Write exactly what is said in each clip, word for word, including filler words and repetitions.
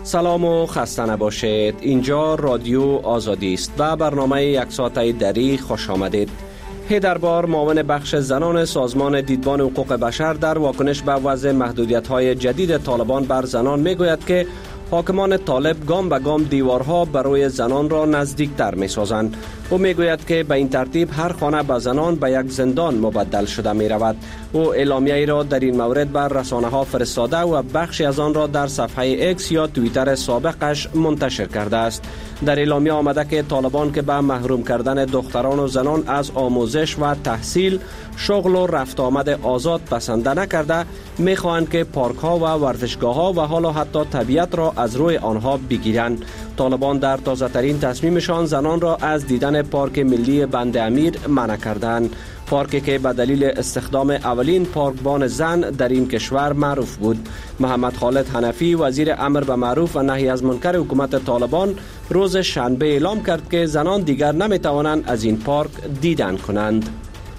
سلام و خسته نباشید. اینجا رادیو آزادی است و برنامه یک ساعته دری خوش آمدید. هیدربار معاون بخش زنان سازمان دیدبان حقوق بشر در واکنش به وضع محدودیت‌های جدید طالبان بر زنان میگوید که حاکمان طالب گام به گام دیوارها برای زنان را نزدیکتر می سازند. او می گوید که به این ترتیب هر خانه به زنان به یک زندان مبدل شده می رود. او اعلامیه ای را در این مورد بر رسانه ها فرستاده و بخشی از آن را در صفحه اکس یا توییتر سابقش منتشر کرده است. در اعلامیه آمده که طالبان که به محروم کردن دختران و زنان از آموزش و تحصیل، شغل و رفت آمد آزاد پسند نکرده، می خواهند که پارک ها و ورزشگاه ها و حالا حتی طبیعت را از روی آنها بگیرند. طالبان در تازه ترین تصمیمشان زنان را از دیدن پارک ملی بند امیر منع کردند. پارکی که به دلیل استخدام اولین پارکبان زن در این کشور معروف بود. محمد خالد حنفی وزیر امر به معروف و نهی از منکر حکومت طالبان روز شنبه اعلام کرد که زنان دیگر نمی توانند از این پارک دیدن کنند.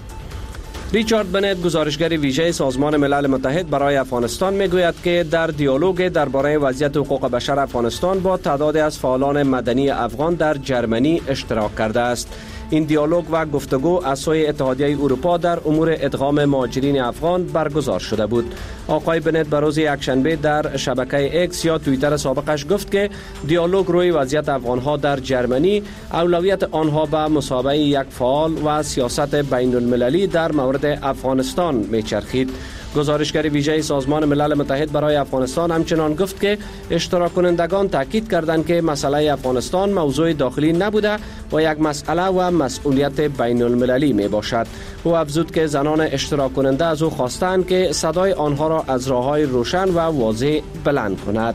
ریچارد بنت گزارشگر ویژه سازمان ملل متحد برای افغانستان میگوید که در دیالوگ درباره وضعیت حقوق بشر افغانستان با تعدادی از فعالان مدنی افغان در جرمنی اشتراک کرده است. این دیالوگ و گفتگو از سوی اتحادیه اروپا در امور ادغام مهاجرین افغان برگزار شده بود. آقای بنت به روز یکشنبه در شبکه اکس یا توییتر سابقش گفت که دیالوگ روی وضعیت افغانها در جرمنی، اولویت آنها به مسابقه یک فعال و سیاست بین المللی در مورد افغانستان میچرخید. گزارشگر ویژه سازمان ملل متحد برای افغانستان همچنان گفت که اشتراک کنندگان تاکید کردند که مسئله افغانستان موضوع داخلی نبوده و یک مسئله و مسئولیت بین المللی می باشد. او افزود که زنان اشتراک کننده از او خواستند که صدای آنها را از راه‌های روشن و واضح بلند کند.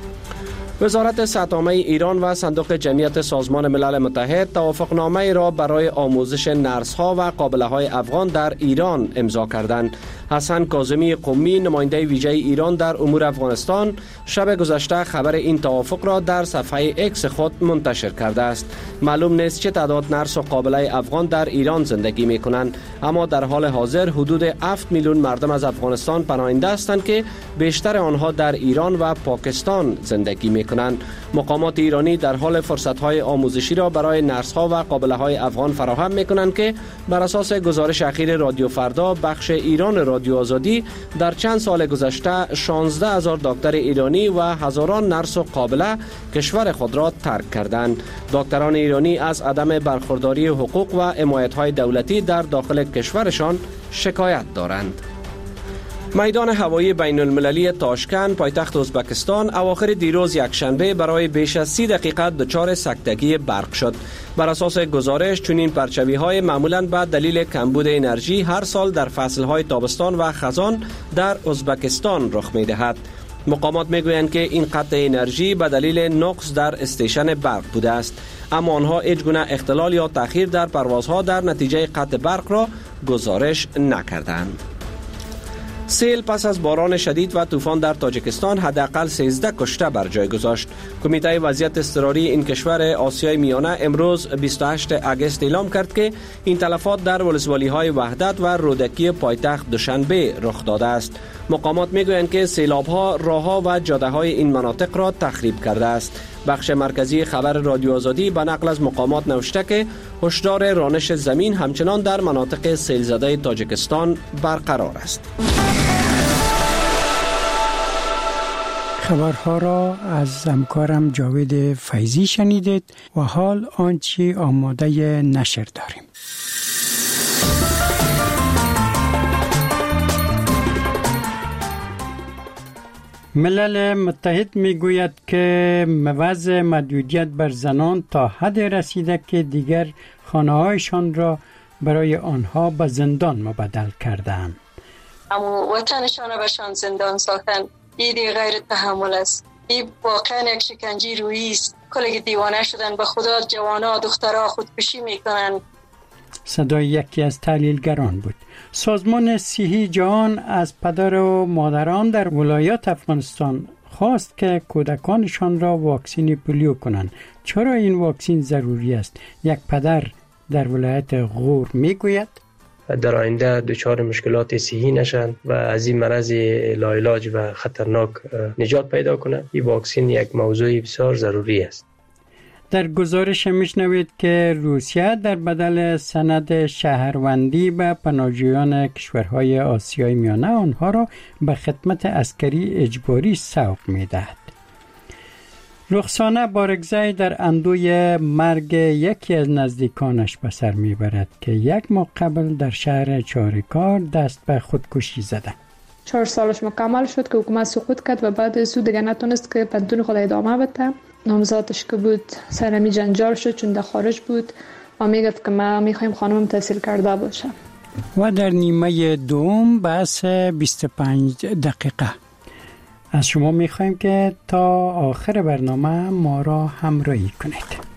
وزارت صحت عامه ایران و صندوق جمعیت سازمان ملل متحد توافقنامه را برای آموزش نرس‌ها و قابله‌های افغان در ایران امضا کردند. حسن کاظمی قمی نماینده ویژه ایران در امور افغانستان شب گذشته خبر این توافق را در صفحه اکس خود منتشر کرده است. معلوم نیست چه تعداد نرس و قابله افغان در ایران زندگی می کنند، اما در حال حاضر حدود هفت میلیون مردم از افغانستان پناهنده هستند که بیشتر آنها در ایران و پاکستان زندگی می کنند. مقامات ایرانی در حال فرصت‌های آموزشی را برای نرس‌ها و قابله‌های افغان فراهم می‌کنند که بر اساس گزارش اخیر رادیو فردا بخش ایران رادیو آزادی در چند سال گذشته شانزده هزار دکتر ایرانی و هزاران نرس و قابله کشور خود را ترک کردند. دکتران ایرانی از عدم برخورداری حقوق و حمایت‌های دولتی در داخل کشورشان شکایت دارند. میدان هوایی بین المللی تاشکند پایتخت ازبکستان اواخر دیروز یکشنبه برای بیش از سی دقیقه دچار سکتگی برق شد. بر اساس گزارش چنین پرچوی‌های معمولاً به دلیل کمبود انرژی هر سال در فصل‌های تابستان و خزان در ازبکستان رخ می‌دهد. مقامات میگویند که این قطع انرژی به دلیل نقص در استیشن برق بوده است، اما آنها هیچ گونه اختلال یا تأخیر در پروازها در نتیجه قطع برق را گزارش نکردند. سیل پس از باران شدید و طوفان در تاجیکستان حداقل سیزده کشته بر جای گذاشت. کمیته وضعیت اضطراری این کشور آسیای میانه امروز بیست و هشتم اگست اعلام کرد که این تلفات در ولسوالی‌های وحدت و رودکی پایتخت دوشنبه رخ داده است. مقامات میگویند که سیلاب‌ها راه‌ها و جاده‌های این مناطق را تخریب کرده است. بخش مرکزی خبر رادیو آزادی به نقل از مقامات نوشته که هشدار رانش زمین همچنان در مناطق سیلزده تاجیکستان برقرار است. خبرها را از همکارم جاوید فیضی شنیدید و حال آنچه آماده نشر داریم. ملل متحد میگوید که وضع محدودیت بر زنان تا حد رسیده که دیگر خانه‌هایشان را برای آنها به زندان مبدل کردند. اما وطنشان را بهشان زندان ساختن، این غیر تحمل است. این واقعا یک شکنجه روحی است. کلی دیوانه شدن، به خدا جوانا دخترها خودکشی میکنن. صدای یکی از تحلیلگران بود. سازمان صحی جهان از پدر و مادران در ولایات افغانستان خواست که کودکانشان را واکسین پولیو کنند. چرا این واکسین ضروری است؟ یک پدر در ولایت غور میگوید در آینده دچار مشکلات صحی نشن و از این مرض لاعلاج و خطرناک نجات پیدا کنند. این واکسن یک موضوع بسیار ضروری است. در گزارش میشنوید که روسیه در بدل سند شهروندی به پناهجویان کشورهای آسیای میانه آنها را به خدمت عسکری اجباری سوق میدهد. رخسانه بارگزای در اندوی مرگ یکی از نزدیکانش به سر میبرد که یک ماه قبل در شهر چاریکار دست به خودکشی زده. چهار سالش مکمل شد که حکومت سقوط کرد و بعد از او دیگه نتونست که پنتون خود ادامه بده. نامزادش که بود سرمی جنجال شد چون در خارج بود و میگفت که ما میخوایم خانمم تحصیل کرده باشه. و در نیمه دوم بحث بیست و پنج دقیقه از شما میخوایم که تا آخر برنامه ما را همراهی کنید.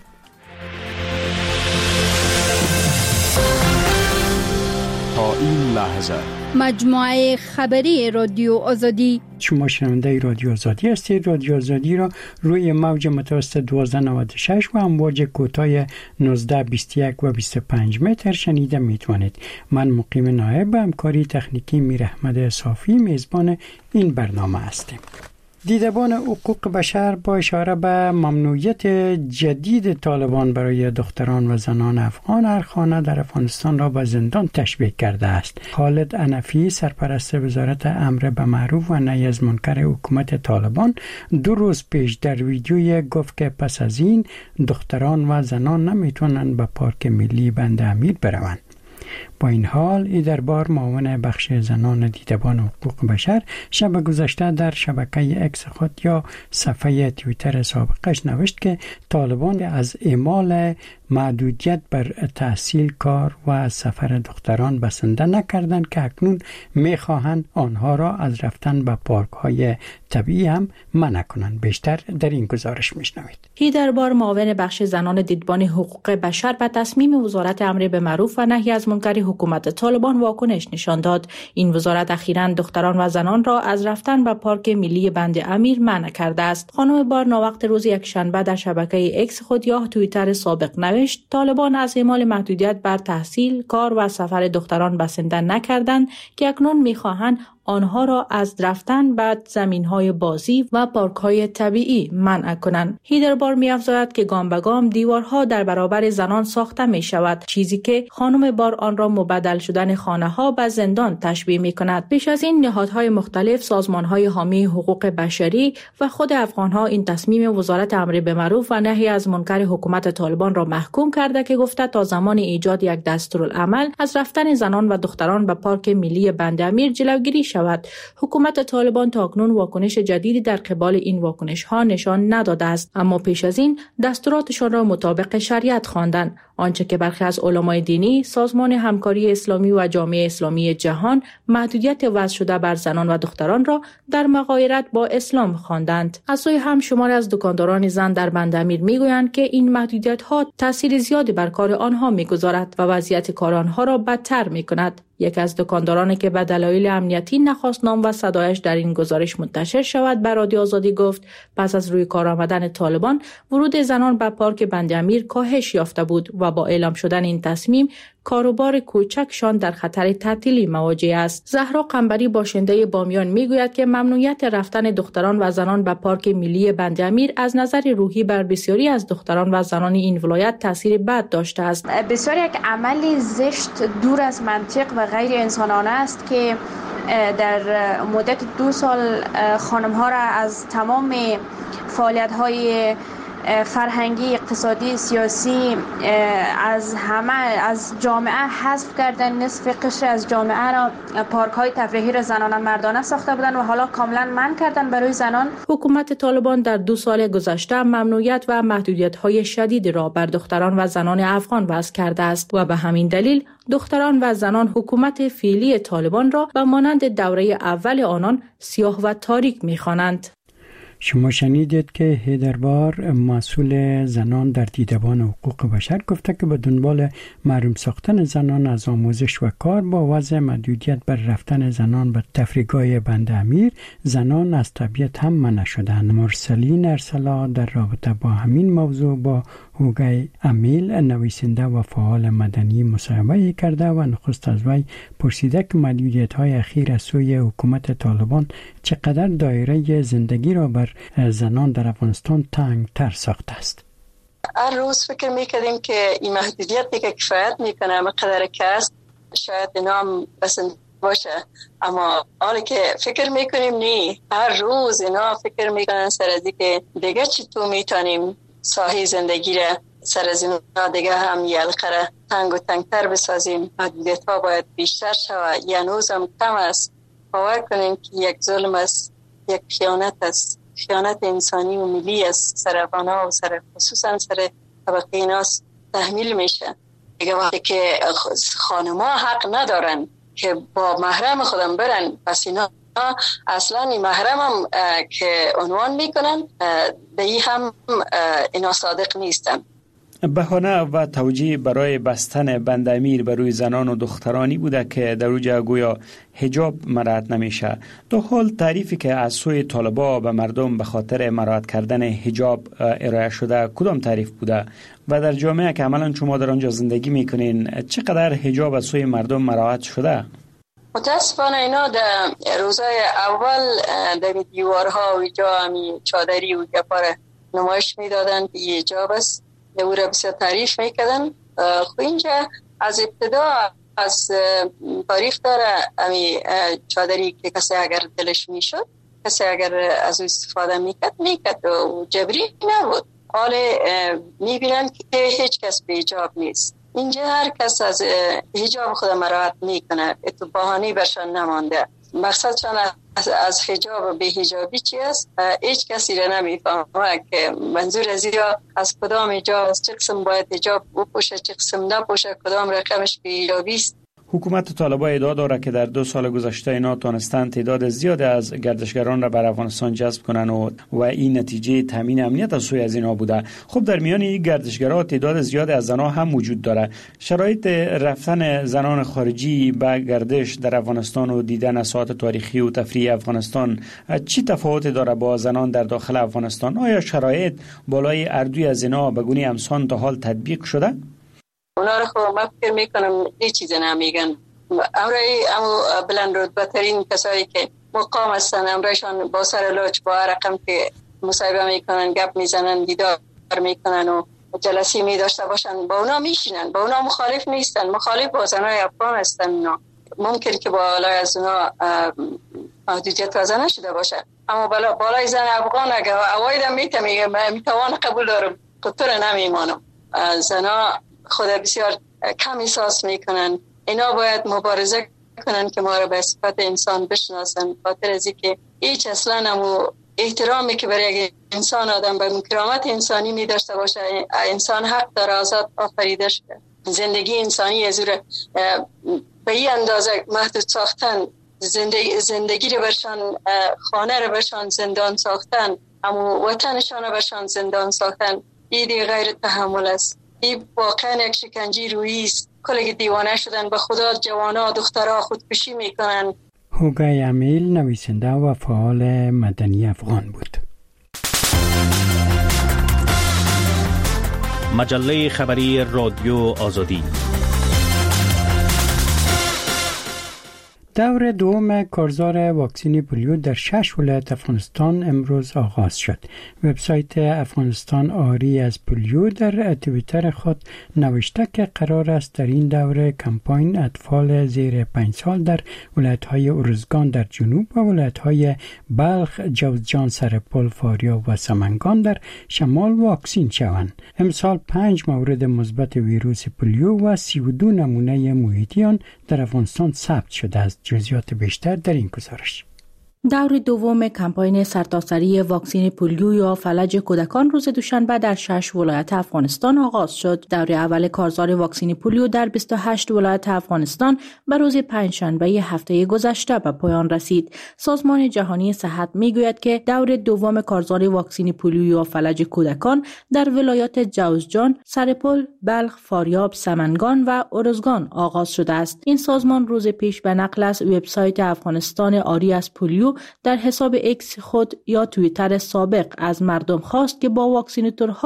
تا این لحظه مجموعه خبری رادیو آزادی. شما شنونده رادیو آزادی هستید. رادیو آزادی را روی موج متوسط دوازده نود و شش و امواج کوتاه نوزده بیست و یک و بیست و پنج متر شنیده میتوانید. من مقیم نایب به همکاری تکنیکی میر احمد صافی میزبان این برنامه هستیم. دیدبان حقوق بشر با اشاره به ممنوعیت جدید طالبان برای دختران و زنان افغان هر خانه در افغانستان را به زندان تشبیه کرده است. خالد حنفی سرپرست وزارت امر به معروف و نهی از منکر حکومت طالبان دو روز پیش در ویدیوی گفت که پس از این دختران و زنان نمیتونن به پارک ملی بند امیر بروند. با این حال ای در بار معاون بخش زنان دیدبان حقوق بشر شب گذشته در شبکه اکس خود یا صفحه توییتر سابقش نوشت که طالبان از اعمال محدودیت بر تحصیل، کار و سفر دختران بسنده نکردند که اکنون میخواهند آنها را از رفتن به پارک های طبیعی هم منع کنند. بیشتر در این گزارش میشنوید. ای در بار معاون بخش زنان دیدبان حقوق بشر به تصمیم وزارت امر به معروف و نهی از منکر حکومت طالبان واکنش نشان داد. این وزارت اخیراً دختران و زنان را از رفتن به پارک ملی بند امیر منع کرده است. خانم بار ناوقت روز یکشنبه در شبکه اکس خود یا توییتر سابق نوشت طالبان از اعمال محدودیت بر تحصیل، کار و سفر دختران بسنده نکردند که اکنون می‌خواهند آنها را از رفتن به زمین‌های بازی و پارک‌های طبیعی منع کنند. هیدربار می‌افزاید که گام به گام دیوارها در برابر زنان ساخته می‌شود، چیزی که خانم بار آن را مبدل شدن خانه‌ها به زندان تشبیه می‌کند. پیش از این نهادهای مختلف، سازمان‌های حامی حقوق بشری و خود افغان‌ها این تصمیم وزارت امر به معروف و نهی از منکر حکومت طالبان را محکوم کرده که گفته تا زمان ایجاد یک دستورالعمل از رفتن زنان و دختران به پارک ملی بند امیر جلوگیری شود. حکومت طالبان تا اکنون واکنش جدیدی در قبال این واکنش ها نشان نداده است، اما پیش از این دستوراتشان را مطابق شریعت خواندند، آنچه که برخی از علمای دینی، سازمان همکاری اسلامی و جامعه اسلامی جهان محدودیت وضع شده بر زنان و دختران را در مغایرت با اسلام خواندند. از سوی هم شماری از دکانداران زن در بند امیر میگویند که این محدودیت ها تاثیر زیادی بر کار آنها میگذارد و وضعیت کار آنها را بدتر میکند. یکی از دکاندارانی که به دلایل امنیتی نخواست نام و صدایش در این گزارش منتشر شود به رادیو آزادی گفت پس از روی کار آمدن طالبان ورود زنان به پارک بند امیر کاهش یافته بود و با اعلام شدن این تصمیم کاروبار کوچکشان در خطر تعطیلی مواجه است. زهرا قنبری باشنده بامیان میگوید که ممنوعیت رفتن دختران و زنان به پارک ملی بند امیر از نظر روحی بر بسیاری از دختران و زنان این ولایت تاثیر بد داشته است. بسیار یک عملی زشت دور از منطق و غیر انسانانه است که در مدت دو سال خانم ها را از تمام فعالیت های فرهنگی، اقتصادی، سیاسی از همه از جامعه حذف کردن. نصف قشر از جامعه را پارک های تفریحی را زنانه مردانه ساخته بودند و حالا کاملا منع کردن برای زنان. حکومت طالبان در دو سال گذشته ممنوعیت و محدودیت های شدید را بر دختران و زنان افغان وضع کرده است و به همین دلیل دختران و زنان حکومت فعلی طالبان را به مانند دوره اول آنان سیاه و تاریک می‌خوانند. شما شنیدید که هیدربار مسئول زنان در دیدبان حقوق بشر گفته که به دنبال محروم ساختن زنان از آموزش و کار با وضع محدودیت بر رفتن زنان به تفریحگاه بند امیر زنان از طبیعت هم منع شدند. مرسلین ارسلا در رابطه با همین موضوع با هوگای امیل نویسنده و فعال مدنی مصاحبه کرده و نخست از وی پرسیده که محدودیت‌های اخیر از سوی حکومت طالبان چقدر دایره زندگی را بر زنان در افغانستان تنگ‌تر ساخته است. هر روز فکر میکردیم که این محدودیتی که کفایت میکنه مقدر کس شاید نام بسنده باشه، اما حالی که فکر میکنیم نی، هر روز اینا فکر میکنن سر از که دیگه چطور میتونیم ساحه زندگی را سر از اینا دیگه هم یلقره تنگ و تنگتر بسازیم. محدودیت ها باید بیشتر شود، یه نوز هم کم است. باور کنیم که یک ظلم است، یک خیانت است، خیانت انسانی و ملی است سر افغان‌ها و سر خصوصا سر طبقه ناس تحمیل میشه. دیگه وقتی که خانم‌ها حق ندارن که با محرم خودم برن، پس اینا اصلا این محرم هم که عنوان میکنن به این هم اینا صادق نیستن. بهانه و توجیه برای بستن بند امیر بر روی زنان و دخترانی بوده که در اوج گویا حجاب مراعات نمیشه. در حال تعریفی که از سوی طالبا به مردم به خاطر مراعات کردن حجاب ارائه شده کدام تعریف بوده و در جامعه که عملا شما در آنجا زندگی میکنین چقدر حجاب از سوی مردم مراعات شده؟ متاسفانه اینا در روزای اول در دیوارها و جا همی چادری و گپار نمایش میدادن که یه حجاب است، او را بسیار تعریف میکردن. خب اینجا از ابتدا از تاریخ داره همی چادری که کسی اگر دلش میشد، کسی اگر از او استفاده میکرد میکرد و جبری نبود. حال میبینن که هیچ کس به حجاب نیست. اینجا هر کس از حجاب خود مراعات میکنه، تو بهانه‌ای برشان نمانده. مقصدشان از حجاب و به حجابی چی است؟ هیچ کسی را نمیفهمه که منظور از یا از کدام حجاب است، چه قسم باید حجاب بپوشه، چه قسم نپوشه، کدام رقمش به حجابی است. حکومت طالبان ادعا دارد که در دو سال گذشته اینا تانستند تعداد زیادی از گردشگران را بر افغانستان جذب کنند و و این نتیجه تامین امنیت از سوی از اینا بوده. خب در میان این گردشگران تعداد زیادی از زنان هم وجود داره. شرایط رفتن زنان خارجی به گردش در افغانستان و دیدن اساطیر تاریخی و تفریحی افغانستان چی تفاوتی داره با زنان در داخل افغانستان؟ آیا شرایط بالای اردوی از اینا به گونه همسان تا حال تطبیق شده؟ اونا رو خب من فکر میکنم هیچ چیز نمیگن. امرای امو بلند رتبه ترین کسایی که مقام هستن امرایشان با سر لوچ با رقم که مصاحبه میکنن، گپ میزنن، دیدار میکنن و جلسی میداشته باشن، با اونا میشینن، با اونا مخالف نیستن، مخالف با زنای افغان هستن. اونا ممکن که بالای از اونا محدودیت وضع نشده باشه، اما بالای زن افغان اگه اوایدم میتوان قبول دارم، خطور نمیمانم. زنا خود بسیار کم احساس میکنن. اینا باید مبارزه کنن که ما را به صفت انسان بشناسن، خاطر از اینکه هیچ اصلا همو احترامی که برای یک انسان آدم به کرامت انسانی می داشته باشه. انسان حق داره آزاد آفریده شده. زندگی انسانی از او به این اندازه محدود ساختن، زندگی زندگی رو برشان، خانه رو برشان زندان ساختن، اما وطنشان رو برشان زندان ساختن، این دیگه غیر تحمل است. این واقعا یک شکنجه روحی است. کلی دیوانه شدن، به خدا جوانا دخترها خودکشی میکنن. هوگای امیل نویسنده و فعال مدنی افغان بود. مجله خبری رادیو آزادی. دور دوم کارزار واکسن پولیو در شش ولایت افغانستان امروز آغاز شد. وبسایت افغانستان آری از پولیو در توییتر خود نوشته که قرار است در این دوره کمپاین اطفال زیر پنج سال در ولایت‌های ارزگان در جنوب و ولایت‌های بلخ، جوزجان، سرپل، فاریاب و سمنگان در شمال واکسین شوند. امسال پنج مورد مثبت ویروس پولیو و سی و دو نمونه محیطی آن در افغانستان ثبت شده است. جزئیات بیشتر در این گزارش. دور دوم کمپاین سرتاسری واکسن پولیو یا فلج کودکان روز دوشنبه در شش ولایت افغانستان آغاز شد. دور اول کارزار واکسن پولیو در بیست و هشت ولایت افغانستان به روز پنجشنبه هفته گذشته به پایان رسید. سازمان جهانی صحت میگوید که دور دوم کارزار واکسن پولیو یا فلج کودکان در ولایات جوزجان، سرپل، بلخ، فاریاب، سمنگان و ارزگان آغاز شده است. این سازمان روز پیش به نقل از وبسایت افغانستان آری از پولیو در حساب ایکس خود یا توییتر سابق از مردم خواست که با واکسیناتورها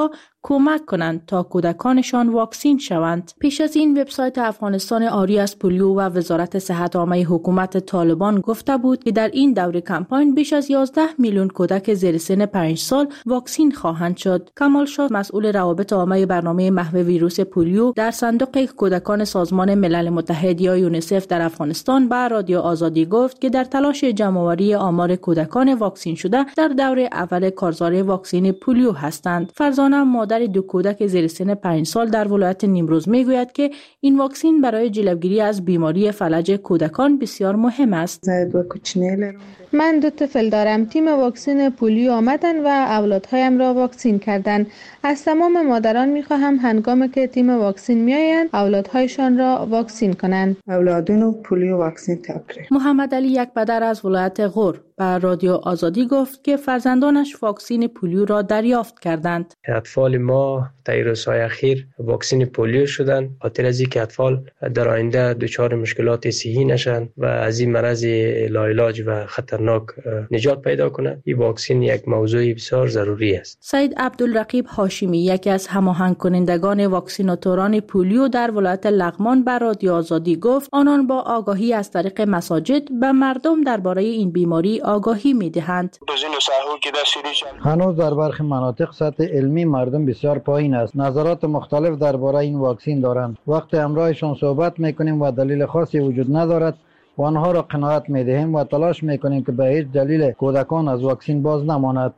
کمک کنند تا کودکانشان واکسین شوند. پیش از این وبسایت افغانستان آری از پولیو و وزارت صحت عامه حکومت طالبان گفته بود که در این دوره کمپاین بیش از یازده میلیون کودک زیر سن پنج سال واکسین خواهند شد. کمال شاه مسئول روابط عامه برنامه محو ویروس پولیو در صندوق کودکان سازمان ملل متحد یا یونیسف در افغانستان به رادیو آزادی گفت که در تلاش جمع‌آوری آمار کودکان واکسین شده در دوره اول کارزار واکسن پولیو هستند. فرزانه مادر دو کودک زیر سن پنج سال در ولایت نیمروز میگوید که این واکسن برای جلوگیری از بیماری فلج کودکان بسیار مهم است. من دو طفل دارم. تیم واکسن پولیو آمدن و اولادهایم را واکسین کردند. از تمام مادران میخواهم هنگامی که تیم واکسن میآیند اولادهایشان را واکسین کنند. اولادونو پولیو واکسن تبریک. محمد علی یک پدر از ولایت غور به رادیو آزادی گفت که فرزندانش واکسن پولیو را دریافت کردند. اطفال ما در روزهای اخیر واکسن پولیو شدند، خاطر از اینکه اطفال در آینده دچار مشکلات صحی نشن و از این مرض لاعلاج و خطرناک نجات پیدا کنند. این واکسن یک موضوع بسیار ضروری است. سید عبدالرقیب هاشمی یکی از هماهنگ کنندگان واکسیناتوران پولیو در ولایت لغمان به رادیو آزادی گفت آنان با آگاهی از طریق مساجد به مردم درباره این بیماری آگاهی می‌دهند. هنوز در برخی مناطق سطح علمی مردم بسیار پایین است. نظرات مختلف درباره این واکسن دارند. وقتی همراهشان صحبت می‌کنیم و دلیل خاصی وجود ندارد و آنها را قناعت می‌دهیم و تلاش می‌کنیم که به هیچ دلیل کودکان از واکسن باز نماند.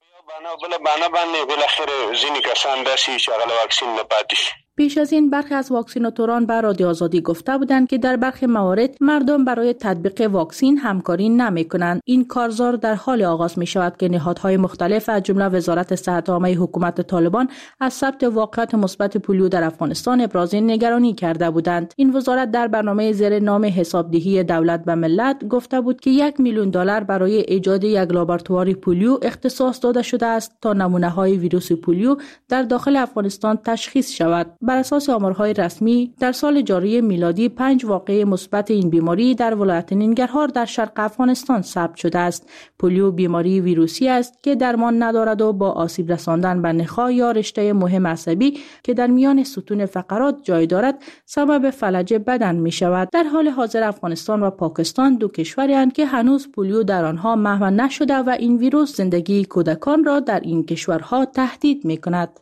پیش از این برخی از واکسیناتوران به رادیو آزادی گفته بودند که در برخی موارد مردم برای تطبیق واکسن همکاری نمی‌کنند. این کارزار در حال آغاز می‌شود که نهادهای مختلف از جمله وزارت صحت عامه حکومت طالبان از ثبت واقعات مثبت پولیو در افغانستان ابراز نگرانی کرده بودند. این وزارت در برنامه زیر نام حسابدهی دولت به ملت گفته بود که یک میلیون دلار برای ایجاد یک لابراتوار پولیو اختصاص داده شده است تا نمونه‌های ویروس پولیو در داخل افغانستان تشخیص شود. بر اساس آمارهای رسمی در سال جاری میلادی پنج واقعه مثبت این بیماری در ولایت ننگرهار در شرق افغانستان ثبت شده است. پولیو بیماری ویروسی است که درمان ندارد و با آسیب رساندن به نخاع یا رشته مهم عصبی که در میان ستون فقرات جای دارد سبب فلج بدن می شود. در حال حاضر افغانستان و پاکستان دو کشوری هستند که هنوز پولیو در آنها محو نشده و این ویروس زندگی کودکان را در این کشورها تهدید می کند.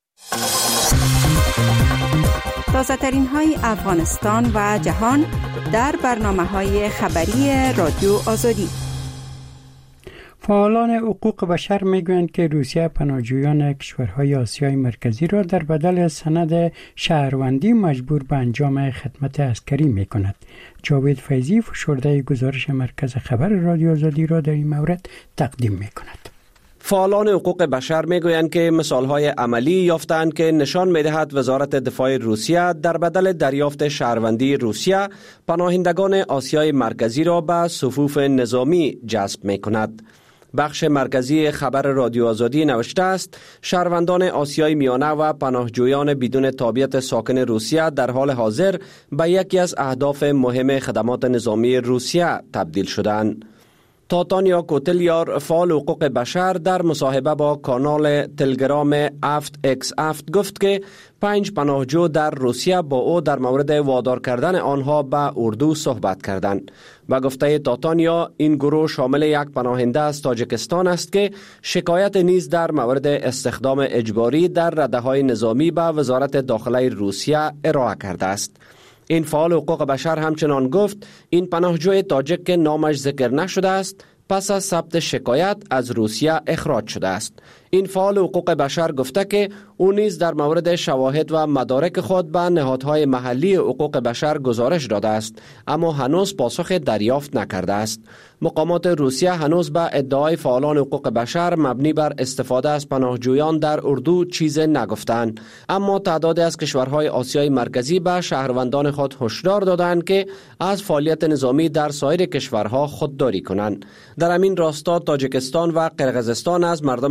تازه ترین های افغانستان و جهان در برنامه های خبری رادیو آزادی. فعالان حقوق بشر میگویند که روسیه پناهجویان کشورهای آسیای مرکزی را در بدل سند شهروندی مجبور به انجام خدمت عسکری میکند. جاوید فیضی فشرده گزارش مرکز خبر رادیو آزادی را در این مورد تقدیم میکند. فعالان حقوق بشر میگویند که مثالهای عملی یافتند که نشان میدهد وزارت دفاع روسیه در بدل دریافت شهروندی روسیه پناهندگان آسیای مرکزی را به صفوف نظامی جذب میکند. بخش مرکزی خبر رادیو آزادی نوشته است شهروندان آسیای میانه و پناهجویان بدون تابعیت ساکن روسیه در حال حاضر به یکی از اهداف مهم خدمات نظامی روسیه تبدیل شدند. تاتانیا کوتلیار فعال حقوق بشر در مصاحبه با کانال تلگرام افت اکس افت گفت که پنج پناهجو در روسیه با او در مورد وادار کردن آنها به اردو صحبت کردند. و گفته تاتانیا این گروه شامل یک پناهنده از تاجیکستان است که شکایت نیز در مورد استخدام اجباری در رده‌های نظامی به وزارت داخله روسیه ارائه کرده است. این فعال حقوق بشر همچنان گفت این پناهجوی تاجیک که نامش ذکر نشده است پس از ثبت شکایت از روسیه اخراج شده است. این فعال حقوق بشر گفته که او نیز در مورد شواهد و مدارک خود به نهادهای محلی حقوق بشر گزارش داده است اما هنوز پاسخ دریافت نکرده است. مقامات روسیه هنوز به ادعای فعالان حقوق بشر مبنی بر استفاده از پناهجویان در اردو چیز نگفتند، اما تعدادی از کشورهای آسیای مرکزی به شهروندان خود هشدار دادند که از فعالیت نظامی در سایر کشورها خودداری کنند. در همین راستا تاجیکستان و قرقیزستان از مردم خود خواستند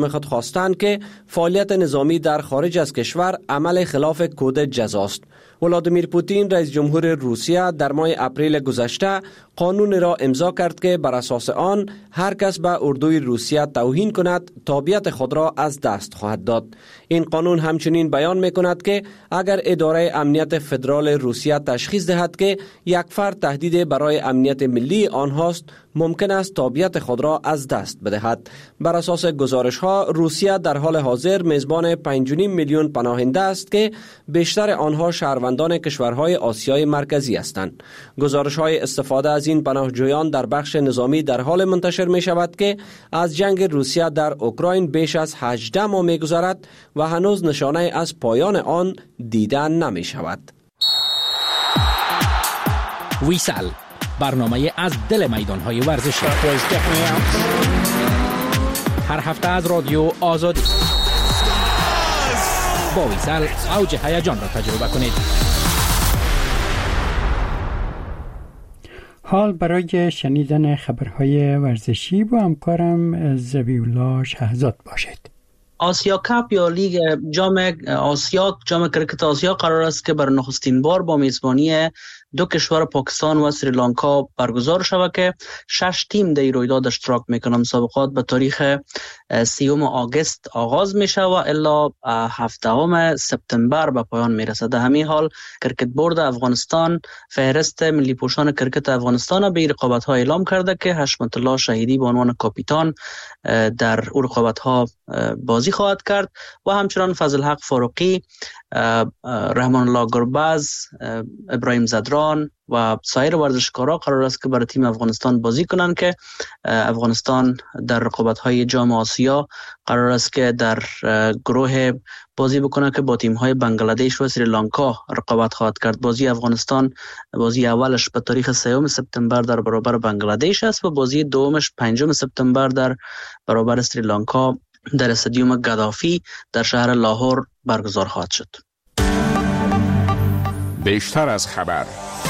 خواستند که فعالیت نظامی در خارج از کشور عمل خلاف کد جزاست. ولادیمیر پوتین رئیس جمهور روسیه در ماه اپریل گذشته قانون را امضا کرد که بر اساس آن هر کس به اردوی روسیه توهین کند تابعیت خود را از دست خواهد داد. این قانون همچنین بیان می کند که اگر اداره امنیت فدرال روسیه تشخیص دهد که یک فرد تهدید برای امنیت ملی آنهاست، ممکن است تابعیت خود را از دست بدهد. بر اساس گزارش ها روسیه در حال حاضر میزبان پنج و نیم میلیون پناهنده است که بیشتر آنها شهروندان کشورهای آسیای مرکزی هستند. گزارش های استفاده از این پناهجویان در بخش نظامی در حال منتشر می شود که از جنگ روسیه در اوکراین بیش از هجده ماه می گذرد و هنوز نشانه از پایان آن دیده نمی شود. ویسل، برنامه از دل میدان‌های ورزشی، هر هفته از رادیو آزادی. با ویسل اوج هیجان را تجربه کنید. حال برای شنیدن خبرهای ورزشی با همکارم ذبیح‌الله شهزاد باشید. آسیا کاپ یا لیگ جام آسیا، جام کرکت آسیا قرار است که بر نخستین بار با میزبانی دو کشور پاکستان و سریلانکا برگزار شود که شش تیم در این رویداد اشتراک میکنند. مسابقات به تاریخ سیوم آگوست آغاز میشه و الا هفدهم سپتامبر به پایان میرسد. در همین حال کرکت بورد افغانستان فهرست ملی پوشان کرکت افغانستان به رقابت ها اعلام کرده که حشمت الله شهیدی به عنوان کاپیتان در اون رقابت ها بازی خواهد کرد و همچنان فضل حق فاروقی، رحمان الله گربز، ابراهیم زدران و سایر ورزشکارا قرار است که برای تیم افغانستان بازی کنند که افغانستان در رقابت‌های جام آسیا قرار است که در گروه بازی بکنه که با تیم‌های بنگلادش و سریلانکا رقابت خواهد کرد. بازی افغانستان بازی اولش به تاریخ سوم سپتامبر در برابر بنگلادش است و بازی دومش پنجم سپتامبر در برابر سریلانکا در استادیوم گدافی در شهر لاهور برگزار خواهد شد. بیشتر از خبر.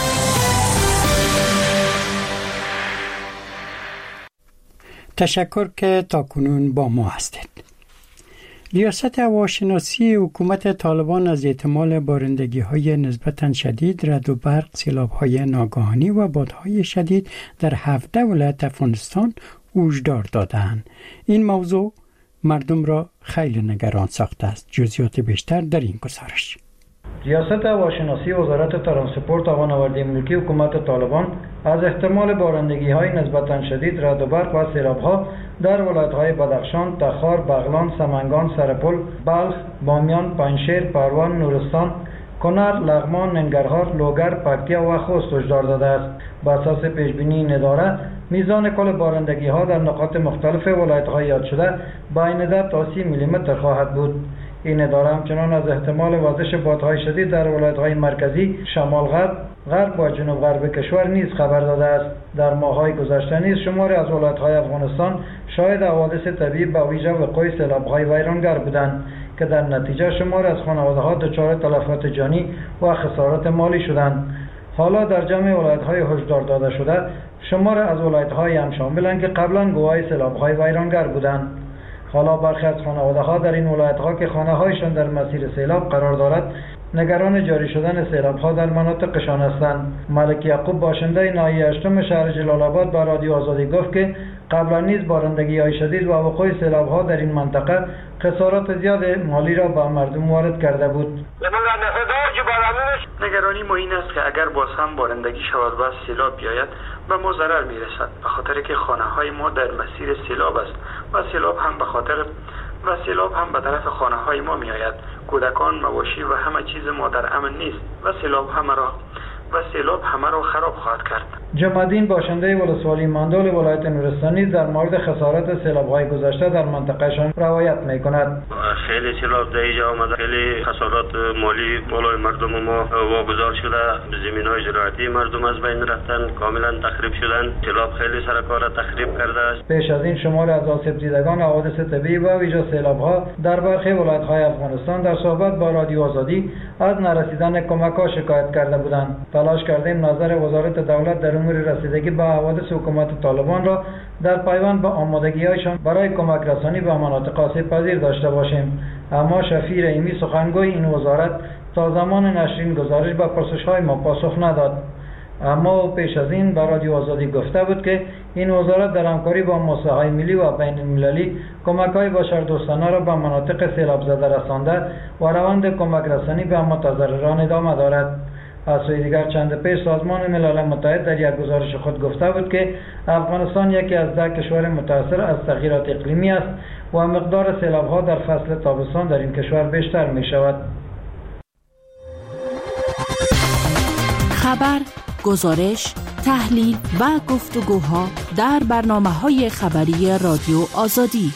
تشکر که تاکنون با ما هستید. ریاست هواشناسی حکومت طالبان از احتمال بارندگی های نسبتاً شدید، رعد و برق، سیلاب های ناگهانی و بادهای شدید در هفده ولایت افغانستان هشدار دادند. این موضوع مردم را خیلی نگران ساخته است. جزئیات بیشتر در این گزارش. ریاست هواشناسی وزارت ترانسپورت و هوانوردی ملکی حکومت طالبان از احتمال بارندگی‌های نسبتاً شدید، رعد و برق و سیلاب‌ها در ولایت‌های بدخشان، تخار، بغلان، سمنگان، سرپل، بلخ، بامیان، پنجشیر، پروان، نورستان، کنر، لغمان، ننگرهار، لوگر، پکتیا و خوست هشدار داده است. بر اساس پیشبینی این اداره میزان کل بارندگی‌ها در نقاط مختلف ولایت‌های یاد شده بین ده تا سی میلیمتر خواهد بود. این اداره همچنان از احتمال وزش بادهای شدید در ولایت‌های مرکزی، شمال غرب، غرب و جنوب غرب کشور نیز خبر داده است. در ماه‌های گذشته نیز شماری از ولایت‌های افغانستان شاهد حوادث طبیعی به ویژه وقوع سیلاب‌های ویرانگر بودند که در نتیجه شماری از خانواده‌ها دچار تلفات جانی و خسارات مالی شدند. حالا در جمع ولایت‌های هشدار داده شده شمار از ولایت‌های هم شاملند که قبلا گواه سیلاب‌های ویرانگر بودند. حالا برخی از خانواده‌ها در این ولایت‌ها که خانه‌هایشان در مسیر سیلاب قرار دارد نگران جاری شدن سیلاب‌ها در مناطقشان هستند. ملک یعقوب باشنده ناحیه هشتم شهر جلال آباد با رادیو آزادی گفت که قبلا نیز بارندگی‌های شدید و وقوع سیلاب‌ها در این منطقه خسارات زیاد مالی را به مردم وارد کرده بود. نگرانی ما این است که اگر باز هم بارندگی شود و سیلاب بیاید به ما ضرر میرسد، به خاطر که خانه‌های ما در مسیر سیلاب است و سیلاب هم به خاطر و سیلاب هم به طرف خانه‌های ما میآید. کودکان، مواشی و همه چیز ما در امن نیست و سیلاب همه را و سیلاب همه را خراب خواهد کرد. جمع‌الدین باشنده ولسوالی مندول ولایت نورستان در مورد خسارات سیلاب‌های گذشته در منطقه‌شان روایت می‌کند. خیلی سیلاب در اینجا آمده، خیلی خسارات مالی بالای مردم ما واگذار شده، زمین‌های زراعتی مردم از بین رفتن، کاملا تخریب شدن. سیلاب خیلی سرکار تخریب کرده است. پیش از این شمار از آسیب دیدگان حوادث طبیعی و ویژه سیلاب‌ها در برخی ولایت‌های افغانستان در صحبت با رادیو آزادی از نرسیدن کمک‌ها شکایت کرده بودند. تلاش کردیم نظر وزارت دولت درون امور رسیدگی به حوادث حکومت طالبان را در پیوند به آمادگی‌هایشان برای کمک رسانی به مناطق آسیب پذیر داشته باشیم. اما شفیع رحیمی سخنگوی این وزارت تا زمان نشر این گزارش به پرسش‌های ما پاسخ نداد. اما پیش از این به رادیو آزادی گفته بود که این وزارت در همکاری با مؤسسه‌های ملی و بین المللی کمک‌های بشردوستانه را به مناطق سیلاب زده رسانده و روند کمک رسانی به متضرران ادامه دارد. از سوی دیگر چند پیش سازمان ملل متحد در یک گزارش خود گفته بود که افغانستان یکی از ده کشور متاثر از تغییرات اقلیمی است و مقدار سیلاب‌ها در فصل تابستان در این کشور بیشتر می‌شود. خبر، گزارش، تحلیل و گفتگوها در برنامه‌های خبری رادیو آزادی.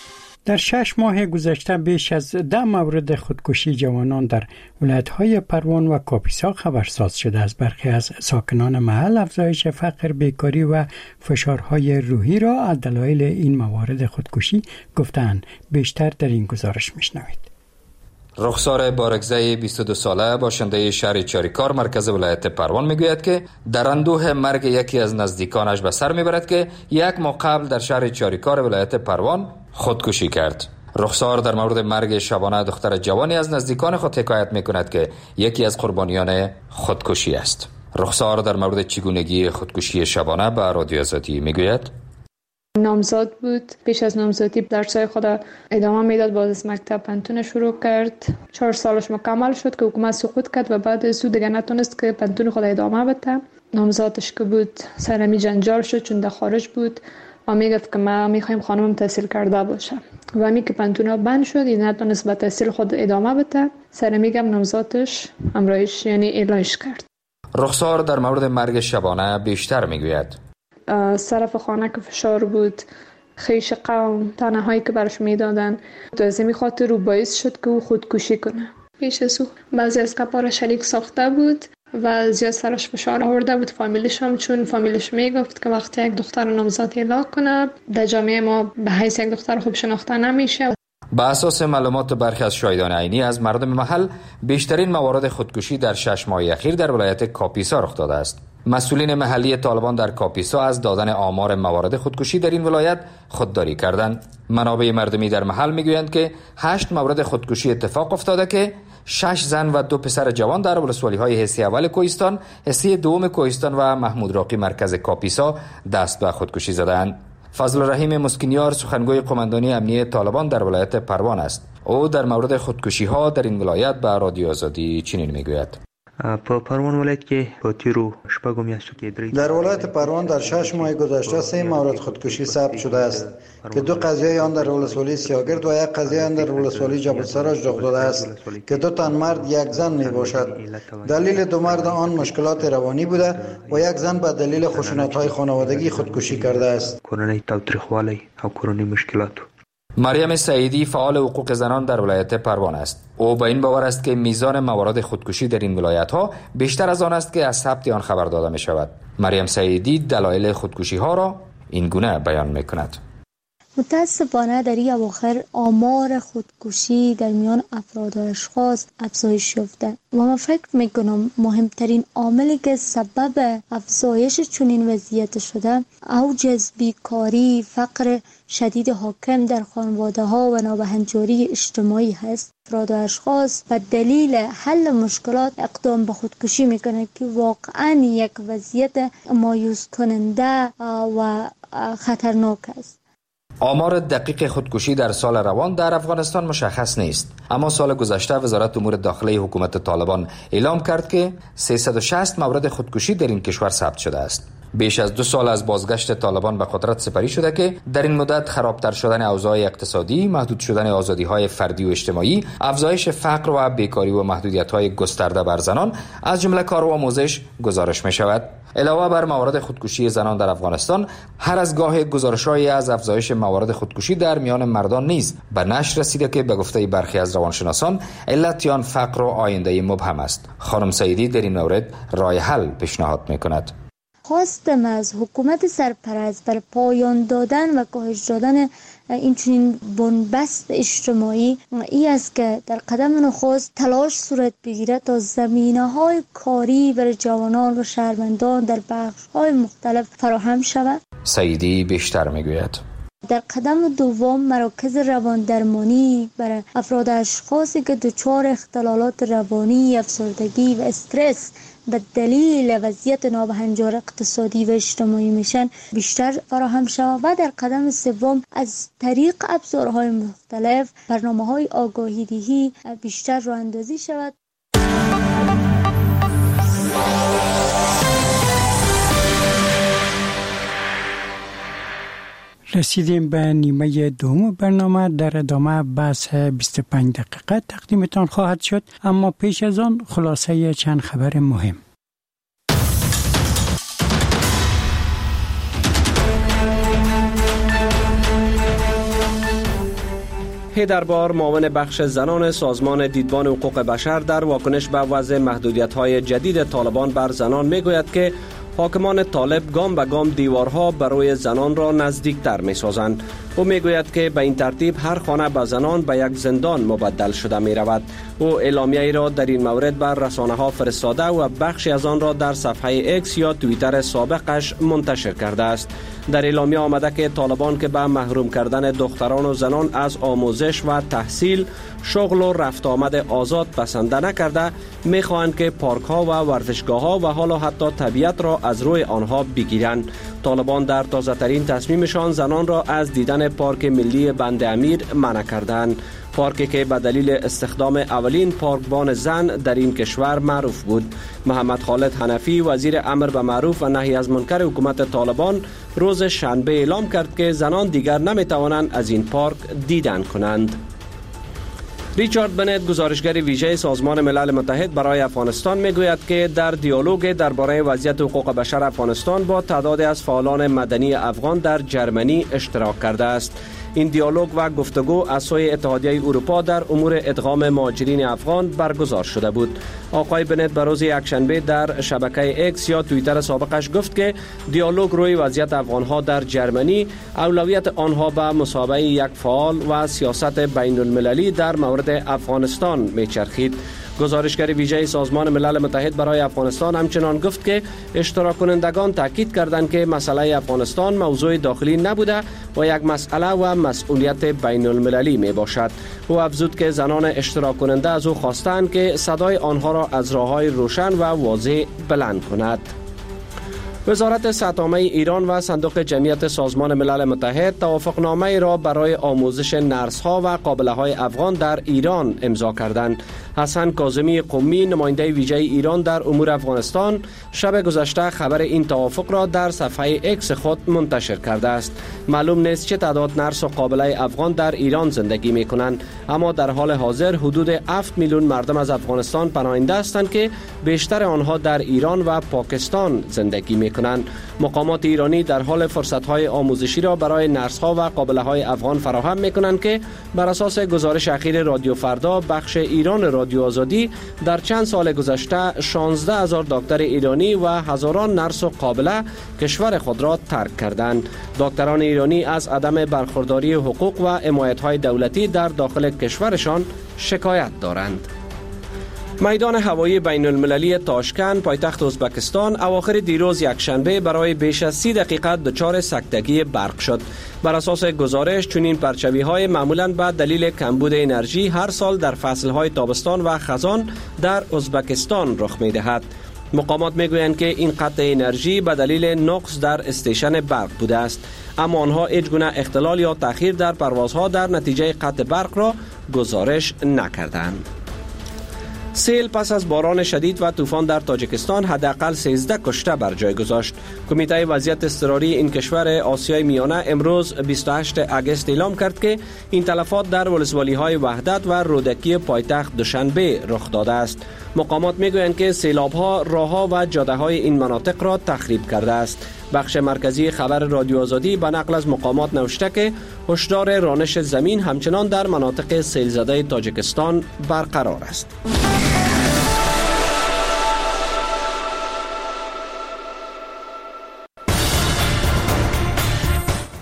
در شش ماه گذشته بیش از ده مورد خودکشی جوانان در ولایت‌های پروان و کاپیسا خبرساز شده است. برخی از ساکنان محل افزایش فقر، بیکاری و فشارهای روحی را از دلایل این موارد خودکشی گفتند. بیشتر در این گزارش میشنوید. رخسار بارگزای بیست و دو ساله باشنده شهر چاریکار مرکز ولایت پروان میگوید که در اندوه مرگ یکی از نزدیکانش به سر میبرد که یک ماه قبل در شهر چاریکار ولایت پروان خودکشی کرد. رخسار در مورد مرگ شبانه دختر جوانی از نزدیکان خود حکایت میکند که یکی از قربانیان خودکشی است. رخسار در مورد چگونگی خودکشی شبانه به رادیو آزادی میگوید: نامزاد بود. پیش از نامزادی درسای خود ادامه میداد. باز از مکتب پنتون شروع کرد. چهار سالش مکمل شد که حکومت سقوط کرد و بعد از او دیگه نتونست که پنتون خود ادامه بده. نامزادش که بود سرمی جنجال شد چون در خارج بود و میگفت که ما میخوایم خانمم تحصیل کرده باشه و امی که پنتون بند شد این نتونست به تحصیل خود ادامه بده. سرمی گم نامزادش امرایش یعنی اعلانش کرد. رخسار در مورد مرگ شبانه بیشتر میگوید: صرف خانه که فشار بود، خیش قوم تنهایی که برش میدادن، از این خاطر رو باعث شد که او خودکشی کنه. پیش از او بعضی از کپار شریک ساخته بود و زیاد سرش فشار آورده بود فامیلش هم، چون فامیلش میگفت که وقتی یک دختر نامزاد اعلام کنه در جامعه ما به حیث یک دختر خوب شناخته نمیشه. با اساس معلومات برخی از شاهدان عینی از مردم محل، بیشترین موارد خودکشی در شش ماه اخیر در ولایت کاپیسا رخ داده است. مسئولین محلی طالبان در کاپیسا از دادن آمار موارد خودکشی در این ولایت خودداری کردند. منابع مردمی در محل میگویند که هشت مورد خودکشی اتفاق افتاده که شش زن و دو پسر جوان در ولسوالی‌های حصه اول کوهستان، حصه دوم کوهستان و محمود راقی مرکز کاپیسا دست به خودکشی زدند. فضل الرحیم مسکینیار سخنگوی قماندانی امنیه طالبان در ولایت پروان است. او در مورد خودکشی ها در این ولایت به رادیو آزادی چنین میگوید: په پروان ولایت کې په تیرو شپږو میاشتو کې درې در ولایت پروان در شش ماه گذشته سه مورد خودکشی ثبت شده است که دو قضیه آن در ولسوالی سیاگرد و یک قضیه آن در ولسوالی جبل سراج رخ داده است که دو تن مرد یک زن می باشد. دلیل دو مرد آن مشکلات روانی بوده و یک زن به دلیل خشونت‌های خانوادگی خودکشی کرده است. کورنۍ تاوتریخوالی او کورنۍ مشکلات. مریم سعیدی فعال حقوق زنان در ولایت پروان است. او با این باور است که میزان موارد خودکشی در این ولایت ها بیشتر از آن است که از ثبت آن خبر داده می شود. مریم سعیدی دلایل خودکشی ها را این گونه بیان می کند: متاسفانه در این اواخر آمار خودکشی در میان افراد و اشخاص افزایش یافته و من فکر میکنم مهمترین عاملی که سبب افزایش چنین وضعیت شده اوج از بیکاری، فقر شدید حاکم در خانواده ها و نابهنجاری اجتماعی هست. افراد و اشخاص به دلیل حل مشکلات اقدام به خودکشی میکنه که واقعا یک وضعیت مایوس کننده و خطرناک است. آمار دقیق خودکشی در سال روان در افغانستان مشخص نیست، اما سال گذشته وزارت امور داخلی حکومت طالبان اعلام کرد که سیصد و شصت مورد خودکشی در این کشور ثبت شده است. بیش از دو سال از بازگشت طالبان به قدرت سپری شده که در این مدت خرابتر شدن اوضاع اقتصادی، محدود شدن آزادی‌های فردی و اجتماعی، افزایش فقر و بیکاری و محدودیت‌های گسترده بر زنان از جمله کار و آموزش گزارش می‌شود. علاوه بر موارد خودکشی زنان در افغانستان، هر از گاه گزارش‌هایی از افزایش موارد خودکشی در میان مردان نیز به نشر رسیده که به گفته برخی از روانشناسان علت آن فقر و آینده مبهم است. خانم سعیدی در این مورد راه حل پیشنهاد می‌کند: خواستم از حکومت سرپرست بر پایان دادن و کاهش دادن این چنین بنبست اجتماعی ای است که در قدم نخست تلاش صورت بگیرد تا زمینه‌های کاری برای جوانان و شهروندان در بخش‌های مختلف فراهم شود. سعیدی بیشتر میگوید در قدم دوم مراکز روان درمانی برای افراد اشخاصی که دچار اختلالات روانی، افسردگی و استرس به دلیل وضعیت نابهنجار اقتصادی و اجتماعی میشن بیشتر فراهم شود و در قدم سوم از طریق ابزارهای مختلف برنامه‌های آگاهی دهی بیشتر راه اندازی شود. رسیدیم به نیمه دوم برنامه. در ادامه بحث بیست و پنج دقیقه تقدیمتان خواهد شد، اما پیش از آن خلاصه چند خبر مهم. هیدربار معاون بخش زنان سازمان دیدبان حقوق بشر در واکنش به وضع محدودیت‌های جدید طالبان بر زنان میگوید که حاکمان طالب گام به گام دیوارها برای زنان را نزدیکتر می سازند. او می گوید که به این ترتیب هر خانه به زنان به یک زندان مبدل شده می رود. او اعلامیه ای را در این مورد بر رسانه ها فرستاده و بخشی از آن را در صفحه اکس یا توییتر سابقش منتشر کرده است. در اعلامیه آمده که طالبان که به محروم کردن دختران و زنان از آموزش و تحصیل، شغل و رفت آمد آزاد پسنده نکرده، می خواهند که پارک ها و ورزشگاه ها و حالا حتی طبیعت را از روی آنها بگیرند. طالبان در تازه ترین تصمیمشان زنان را از دیدن پارک ملی بند امیر منع کردند. پارکی که به دلیل استخدام اولین پارکبان زن در این کشور معروف بود. محمد خالد حنفی وزیر امر به معروف و نهی از منکر حکومت طالبان روز شنبه اعلام کرد که زنان دیگر نمی توانند از این پارک دیدن کنند. ریچارد بنت گزارشگر ویژه سازمان ملل متحد برای افغانستان میگوید که در دیالوگ درباره وضعیت حقوق بشر افغانستان با تعدادی از فعالان مدنی افغان در جرمنی اشتراک کرده است. این دیالوگ و گفتگو از سوی اتحادیه اروپا در امور ادغام مهاجرین افغان برگزار شده بود. آقای بنت به روز یکشنبه در شبکه اکس یا توییتر سابقش گفت که دیالوگ روی وضعیت افغانها در جرمنی اولویت آنها به مصاحبه یک فعال و سیاست بین المللی در مورد افغانستان میچرخید. گزارشگر ویژه سازمان ملل متحد برای افغانستان همچنان گفت که اشتراک کنندگان تاکید کردند که مسئله افغانستان موضوع داخلی نبوده و یک مسئله و مسئولیت بین المللی می باشد. او افزود که زنان اشتراک کننده از او خواستند که صدای آنها را از راه‌های روشن و واضح بلند کند. وزارت سطح‌عامه ایران و صندوق جمعیت سازمان ملل متحد توافقنامه را برای آموزش نرس‌ها و قابله‌های افغان در ایران امضا کردند. حسن کاظمی قمی نماینده ویژه ایران در امور افغانستان شب گذشته خبر این توافق را در صفحه اکس خود منتشر کرده است. معلوم نیست چه تعداد نرس و قابله افغان در ایران زندگی می‌کنند، اما در حال حاضر حدود هفت میلیون مردم از افغانستان پناهنده هستند که بیشتر آنها در ایران و پاکستان زندگی می‌کنند. مقامات ایرانی در حال فرصت‌های آموزشی را برای نرس‌ها و قابله‌های افغان فراهم می‌کنند که بر اساس گزارش اخیر رادیو فردا بخش ایران رادیو آزادی در چند سال گذشته شانزده هزار دکتر ایرانی و هزاران نرس و قابله کشور خود را ترک کردند. دکتران ایرانی از عدم برخورداری حقوق و حمایت‌های دولتی در داخل کشورشان شکایت دارند. میدان هوایی بین المللی تاشکند پایتخت ازبکستان اواخر دیروز یکشنبه برای بیش از سی دقیقه دچار سکتگی برق شد. بر اساس گزارش چنین پرچوی‌های معمولاً به دلیل کمبود انرژی هر سال در فصل‌های تابستان و خزان در ازبکستان رخ می‌دهد. مقامات میگویند که این قطع انرژی به دلیل نقص در استیشن برق بوده است، اما آنها هیچ گونه اختلال یا تأخیر در پروازها در نتیجه قطع برق را گزارش نکردند. سیل پس از باران شدید و طوفان در تاجیکستان حداقل سیزده کشته بر جای گذاشت. کمیته وضعیت اضطراری این کشور آسیای میانه امروز بیست و هشتم اگست اعلام کرد که این تلفات در ولسوالی‌های وحدت و رودکی پایتخت دوشنبه رخ داده است. مقامات میگویند که سیلاب‌ها راه‌ها و جاده‌های این مناطق را تخریب کرده است. بخش مرکزی خبر رادیو آزادی به نقل از مقامات نوشته که هشدار رانش زمین همچنان در مناطق سیلزده تاجیکستان برقرار است.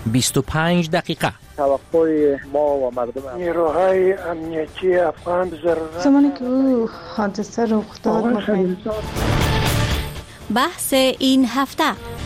بیست و پنج دقیقه. توقع ما و مردم نیروهای امنیتی افغان ضرورت زمانی که او حادثه رخ داد بحث این هفته.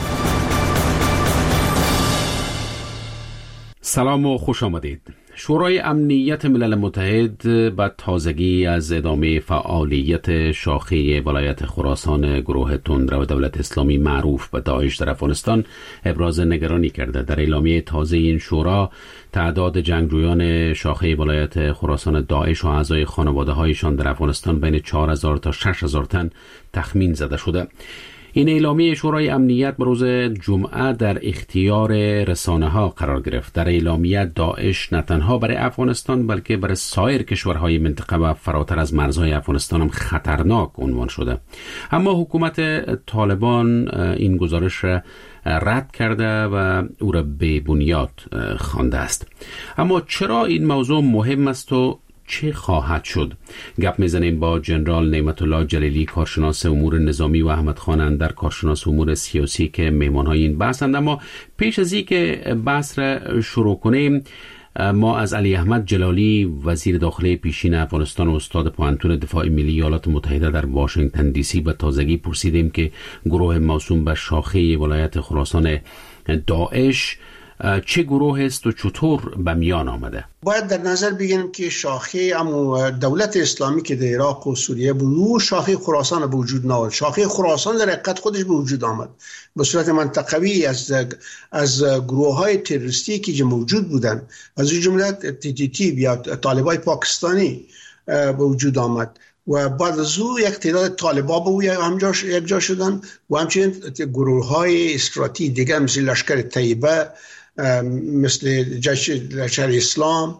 سلام و خوش آمدید. شورای امنیت ملل متحد به تازگی از ادامه فعالیت شاخه ولایت خراسان گروه تندرو دولت اسلامی معروف به داعش در افغانستان ابراز نگرانی کرده. در اعلامیه تازه این شورا تعداد جنگجویان شاخه ولایت خراسان داعش و اعضای خانواده هایشان در افغانستان بین چهار هزار تا شش هزار تن تخمین زده شده. این اعلامیه شورای امنیت به روز جمعه در اختیار رسانه ها قرار گرفت. در اعلامیه داعش نه تنها برای افغانستان بلکه برای سایر کشورهای منطقه و فراتر از مرزهای افغانستان هم خطرناک عنوان شده. اما حکومت طالبان این گزارش را رد کرده و او را بی بنیاد خوانده است. اما چرا این موضوع مهم است و چه خواهد شد؟ گپ میزنیم با جنرال نعمت الله جلیلی، کارشناس امور نظامی، و احمد خان اندر، کارشناس امور سیاسی که مهمانهای این بحثند. اما پیش از این که بحث را شروع کنیم، ما از علی احمد جلالی، وزیر داخلی پیشین افغانستان و استاد پوهنتون دفاع ملی ایالات متحده در واشنگتن دی سی به تازگی پرسیدیم که گروه موسوم به شاخه ولایت خراسان داعش چه گروه است و چطور به میان آمده؟ باید در نظر بگیریم که شاخه امو دولت اسلامی که در عراق و سوریه بود، شاخه خراسان به وجود نآمد. شاخه خراسان در حقیقت خودش به وجود آمد به صورت منطقوی از از گروه‌های تروریستی که موجود بودند، از جمله تی تی تی یا طالبای پاکستانی به وجود آمد و بعد از او یک تعداد طالبا به او یک جا شدن و همچنین گروه‌های استراتژی دیگر مثل لشکر طیبه، مثل جیش لشکر اسلام،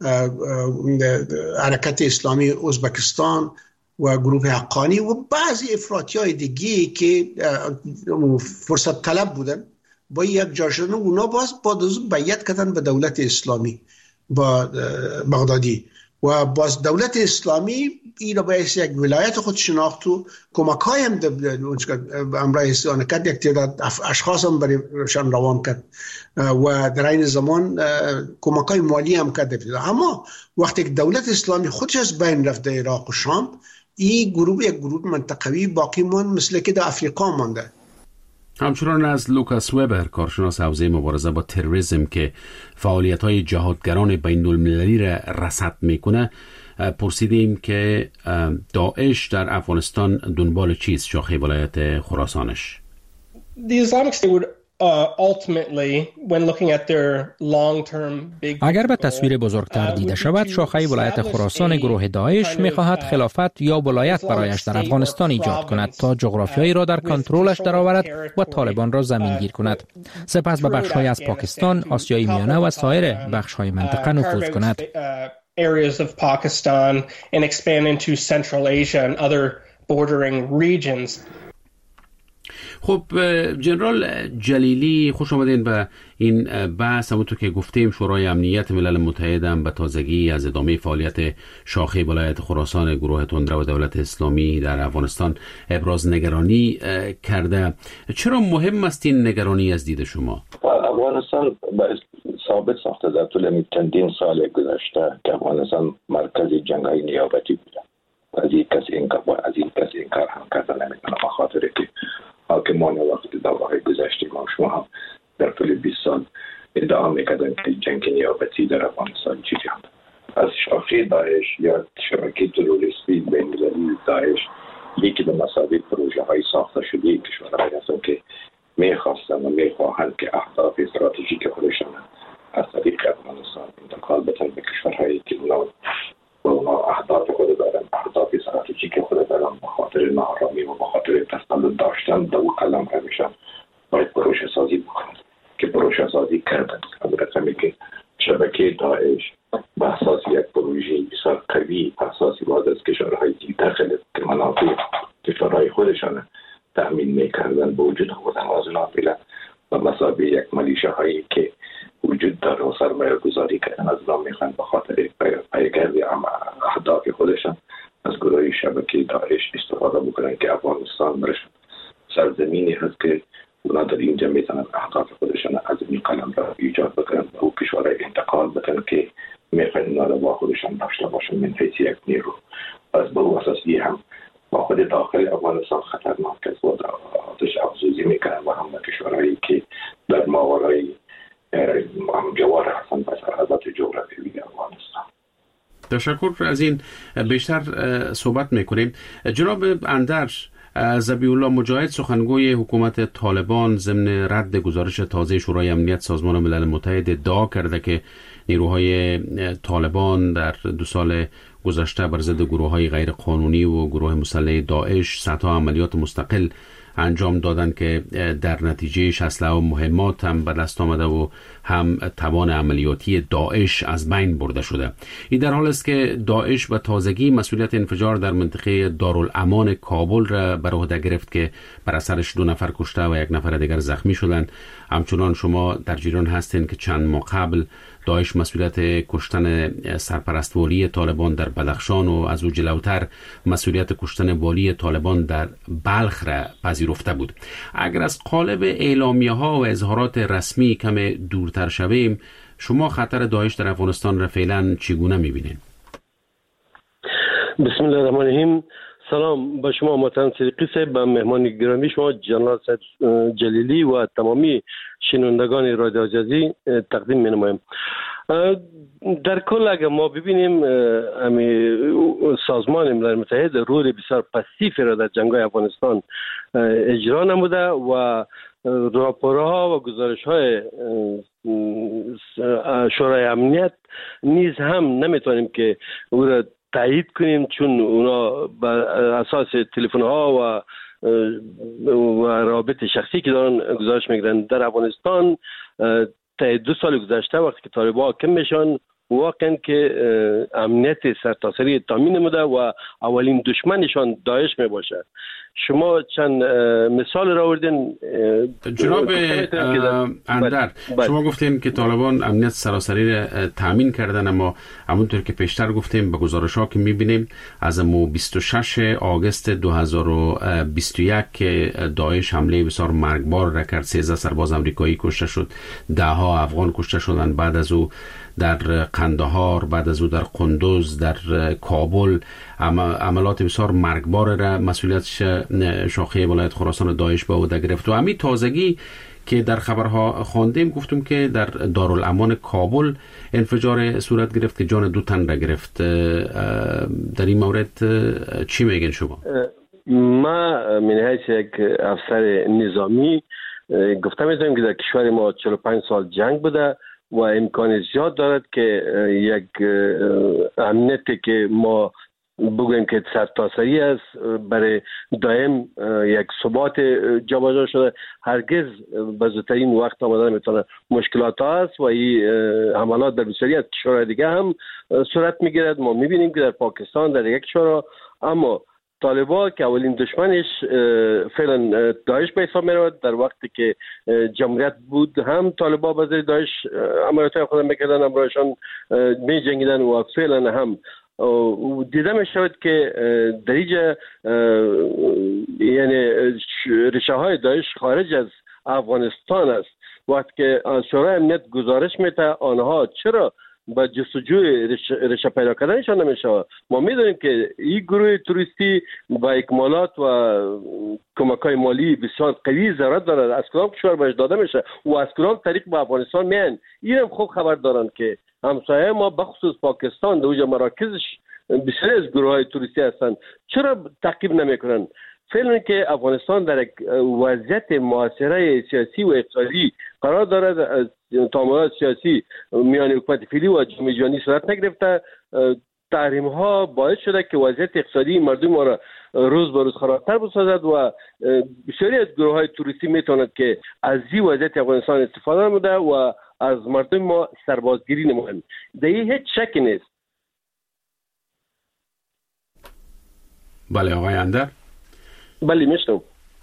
حرکت اسلامی ازبکستان و گروه حقانی و بعضی افراطی های دیگه که فرصت طلب بودن با یک جا شدن. اونا باز بعد از اون بیعت کردن به دولت اسلامی با بغدادی و باز دولت اسلامی این را باید یک ولایت خود شناخت و کمک های هم امرای استعانه کرد. یک تعداد اشخاص هم برایشان روان کرد و در این زمان کمک های مالی هم کرد. اما وقتی که دولت اسلامی خودش از بین رفت در عراق و شام، این گروه یک گروه منطقوی باقی ماند مثل که در افریقا مانده. همچنان از لوکاس وبر، کارشناس حوزه مبارزه با تروریسم که فعالیت‌های جهادگران بین المللی را رصد میکنه، پرسیدیم که داعش در افغانستان دنبال چیست؟ شاخه ولایت خراسانش. The Islamic State would uh, ultimately, when looking at their long-term big... اگر به تصویر بزرگتر دیده شود، شاخه ولایت خراسان گروه داعش می‌خواهد خلافت یا ولایت برایش در افغانستان ایجاد کند تا جغرافیایی را در کنترلش درآورد و طالبان را زمینگیر کند. سپس به بخش‌های از پاکستان، آسیای میانه و سایر بخش‌های منطقه نفوذ کند. areas of Pakistan and expand into Central Asia and other bordering regions. خب جنرال جلیلی، خوش آمدین به این بحث. همونطور که گفتیم شورای امنیت ملل متحد هم به تازگی از ادامه فعالیت شاخه ولایت خراسان گروه تندرو دولت اسلامی در افغانستان ابراز نگرانی کرده. چرا مهم است این نگرانی از دید شما؟ افغانستان ثابت ساخته در طول چندین سال گذشته که افغانستان مرکز جنگ‌های نیابتی بوده. از این کس این کار از این کس این کار هم کردن نمی‌کنه، به خاطر که حاکمان وقت دوره‌های گذشته ما شما هم در طول بیست سال ادعا می‌کردن که جنگ نیابتی در افغانستان جریان از شاخه داعش یا شبکه تروریستی بین‌المللی داعش یکی به مسابقه پروژه‌های ساخته شده کشورهایی هستند که می‌خواستن و می‌خواهند که اهداف استراتژیک خودشان از طریق افغانستان انتقال بدن به کشورهایی که اونا و اونا اهداف خود دارن، اهداف استراتژیک خود دارن، به خاطر ناآرامی و به خاطر تسلط داشتن دو قلم همیشن باید پروژه سازی بکنند که پروژه سازی کردن. البته که شبکه داعش به اساس یک پروژه بسیار قوی اساسی باز از کشورهای داخل که منافع کشورهای خودشان تأمین میکردن به وجود آوردن از نافله و مسابقه یک ملیشه هایی که وجود داره و سرمایه گذاری کردن از نام میخوان به خاطر پیگرد اهداف خودشان از گروه شبکه داعش استفاده بکنن که افغانستان برش سرزمینی هست که اونا در اینجا میتونن اهداف خودشون از این قلم را ایجاد بکنن و او کشورهای انتقال بکنن که میخواین اونا را با خودشون داشته باشن من حیث یک نیرو. از به اون اساسی هم با خود داخل افغانستان خطرناک است و آتش افزوزی میکنن و هم کشورهایی که در ماورای جوار هستن و سرحدات جغرافیایی افغانستان. تشکر. از این بیشتر صحبت میکنیم. جناب اندر ذبیح الله مجاهد، سخنگوی حکومت طالبان، ضمن رد گزارش تازه شورای امنیت سازمان ملل متحد ادعا کرده که نیروهای طالبان در دو سال گذشته بر ضد گروه‌های غیر قانونی و گروه مسلح داعش صدها عملیات مستقل انجام دادن که در نتیجه اسلحه و مهمات هم به دست آمده و هم توان عملیاتی داعش از بین برده شده. این در حال است که داعش به تازگی مسئولیت انفجار در منطقه دارالامان کابل را بر عهده گرفت که بر اثرش دو نفر کشته و یک نفر دیگر زخمی شدند. همچنان شما در جریان هستین که چند ماه قبل داعش مسئولیت کشتن سرپرست والی طالبان در بدخشان و از او جلوتر مسئولیت کشتن والی طالبان در بلخ را پذیرفته بود. اگر از قالب اعلامیه ها و اظهارات رسمی کم دورتر شویم، شما خطر داعش در افغانستان را فعلا چگونه می‌بینید؟ بسم الله الرحمن الرحیم. سلام به شما محترم صدیقی صاحب، به مهمان گرامی شما جنرال صاحب جلیلی و تمامی شنوندگان رادیو آزادی تقدیم می‌نمایم. در کل اگر ما ببینیم امی سازمان ملل متحد رول بسیار پسیفی را در جنگ‌های افغانستان اجرا نموده و راپورها و گزارش‌های شورای امنیت نیز هم نمیتونیم که او را تایید کنیم، چون اونا بر اساس تلفن‌ها و و روابط شخصی که دارن گزارش میگیرن. در افغانستان تا دو سال گذشته وقتی که طالبان حاکم میشن واقعا که امنیت سرتاسری تامین نموده و اولین دشمنشان داعش میباشه. شما چند مثال را آوردین جناب اندر. شما گفتین که طالبان امنیت سراسری را تامین کردن، اما همونطور که پیشتر گفتیم به گزارش ها که میبینیم از مو بیست و شش آگوست دو هزار و بیست و یک که داعش حمله بسیار مرگبار را کرد، سیزده سرباز امریکایی کشته شد، ده ها افغان کشته شدند. بعد از او در قندهار، بعد از او در قندوز، در کابل عملات بسیار مرگبار را مسئولیت شاخه ولایت خراسان داعش به عهده گرفت. و همین تازگی که در خبرها خواندیم گفتم که در دارالامان کابل انفجار صورت گرفت که جان دو تن را گرفت. در این مورد چی میگین شما؟ ما من حیث یک افسر نظامی گفته میتونیم که در کشور ما چهل و پنج سال جنگ بوده و امکان زیاد دارد که یک امنیتی که ما بگوییم که سرتاسری است برای دائم یک ثبات جابجا شده، هرگز به زودترین وقت آمدن میتونه مشکلات هست و این حملات در بسیاری از کشورهای دیگه هم صورت میگیرد. ما میبینیم که در پاکستان در یک کشور، اما طالبان که اولین دشمنش فعلا داعش به حساب میرود. در وقتی که جمهوریت بود هم طالبان به ضد داعش عملیات خود میکردن، امرایشان می جنگیدن و فعلا هم دیده می شود که در اینجا یعنی ریشه های داعش خارج از افغانستان است. وقتی که شورای امنیت گزارش میده آنها چرا با جستجوی ریشه پیدا کردنشان نمیشه. ما میدونیم که این گروه توریستی با اکمالات و کمک‌های مالی بسیار قوی ضرورت دارد، از کدام کشور بهش داده میشه و از کدام طریق به افغانستان میان. اینم خوب خبر دارن که همسایه ما بخصوص پاکستان در اونجا مراکزش بسیار از گروه‌های توریستی هستند، چرا تعقیب نمیکنن؟ فعلا که افغانستان در یک وضعیت معاصره سیاسی و اقتصادی قرار دارد، تعاملات سیاسی میان حکومت فعلی و جامعه جهانی صورت نگرفته، تحریم ها باعث شده که وضعیت اقتصادی مردم ما را روز به روز خرابتر بسازد و بسیاری از گروه های توریستی میتواند که از این وضعیت افغانستان استفاده نموده و از مردم ما سربازگیری نموند. در این هیچ شکی نیست. بله آقای اندر. بله میشنم.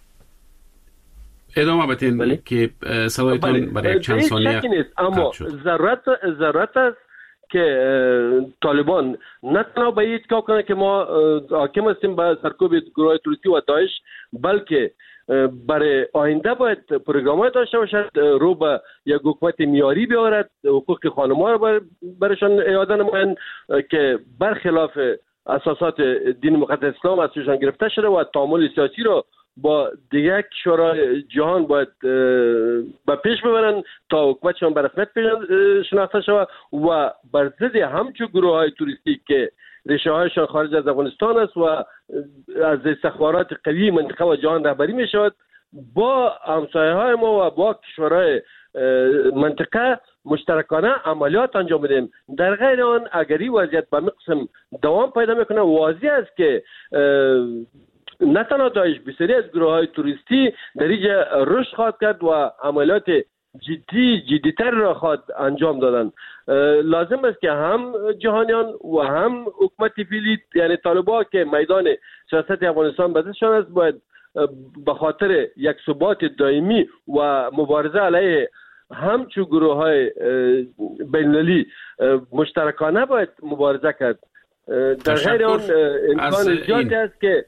ادامه بدین بله. که صدایتون برای چند ثانیه اما ضرورت ضرورت است که طالبان نه تنها به ادعا کنه که ما حاکم هستیم به سرکوب گروه توریستی و داعش، بلکه برای آینده باید پروگرام‌های داشته باشد رو به یک حکومت معیاری بیاورد، حقوق خانم‌ها رو برشان اعاده نمایند که برخلاف اساسات دین مقدس اسلام از سوشان گرفته شده و تعامل سیاسی رو با دیگر کشورهای جهان باید به پیش ببرن تا حکومتشان به رسمیت شناخته شود و بر ضد همچون گروه های توریستی که ریشه هایشان خارج از افغانستان است و از استخبارات قوی منطقه و جهان رهبری می شود، با همسایه های ما و با کشورهای منطقه مشترکانه عملیات انجام بدیم. در غیر آن اگر این وضعیت به مقسم دوام پیدا میکنه، واضح است که نه تنها داعش بسیاری از گروه های توریستی در اینجا رشد خواهد کرد و عملیات جدی جدیتر را خواهد انجام دادن. لازم است که هم جهانیان و هم حکومت فعلی یعنی طالبان که میدان سیاست افغانستان به دستشان است باید به خاطر یک ثبات دائمی و مبارزه علیه همچون گروه های بین‌المللی مشترکانه باید مبارزه کرد. در غیر آن امکان زیادی است که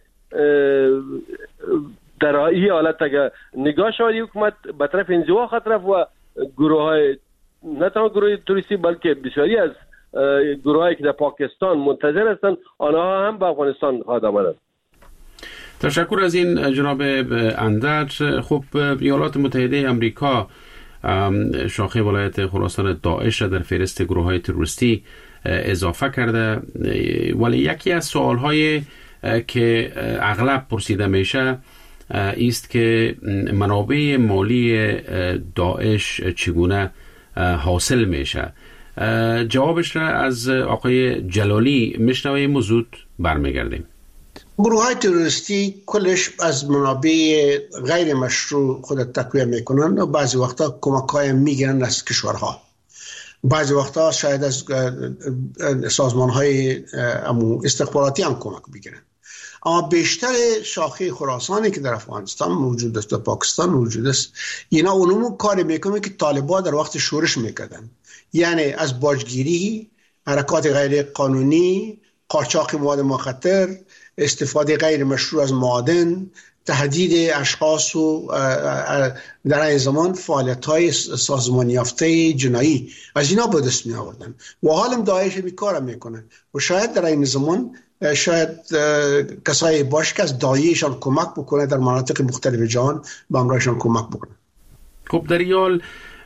در این حالت اگر نگاه شود حکومت به طرف انزوا خواهد رفت و گروه های نه تنها گروه توریستی بلکه بسیاری از گروه هایی که در پاکستان منتظر هستند آنها هم به افغانستان خواهد آمدند. تشکر از این جناب اندر. خب ایالات متحده امریکا شاخه ولایت خراسان داعش را در فهرست گروه های تروریستی اضافه کرده، ولی یکی از سوال های که اغلب پرسیده میشه است که منابع مالی داعش چگونه حاصل میشه. جوابش را از آقای جلالی میشنویم. موضوع برمیگردیم. گروه های تروریستی کلش از منابع غیر مشروع خود تقویه میکنن و بعضی وقتا کمک های میگیرن از کشورها، بعضی وقتا شاید از سازمان های استخباراتی هم کمک بگیرن. اما بیشتر شاخه خراسانی که در افغانستان موجود است و پاکستان موجود است، اینا اونمون کاری میکنن که طالبان در وقت شورش میکردن، یعنی از باجگیری، حرکات غیر قانونی، قاچاق مواد مخدر، استفاده غیر مشروع از معادن، تهدید اشخاص و در این زمان فعالیت‌های سازمان یافته جنایی از اینا به دست می آوردن و حالم داعش بیکار میکنه و شاید در این زمان شاید کسایی باش که از دایهشان کمک بکنه در مناطق مختلف جهان به امرایشان کمک بکنه. خب در یال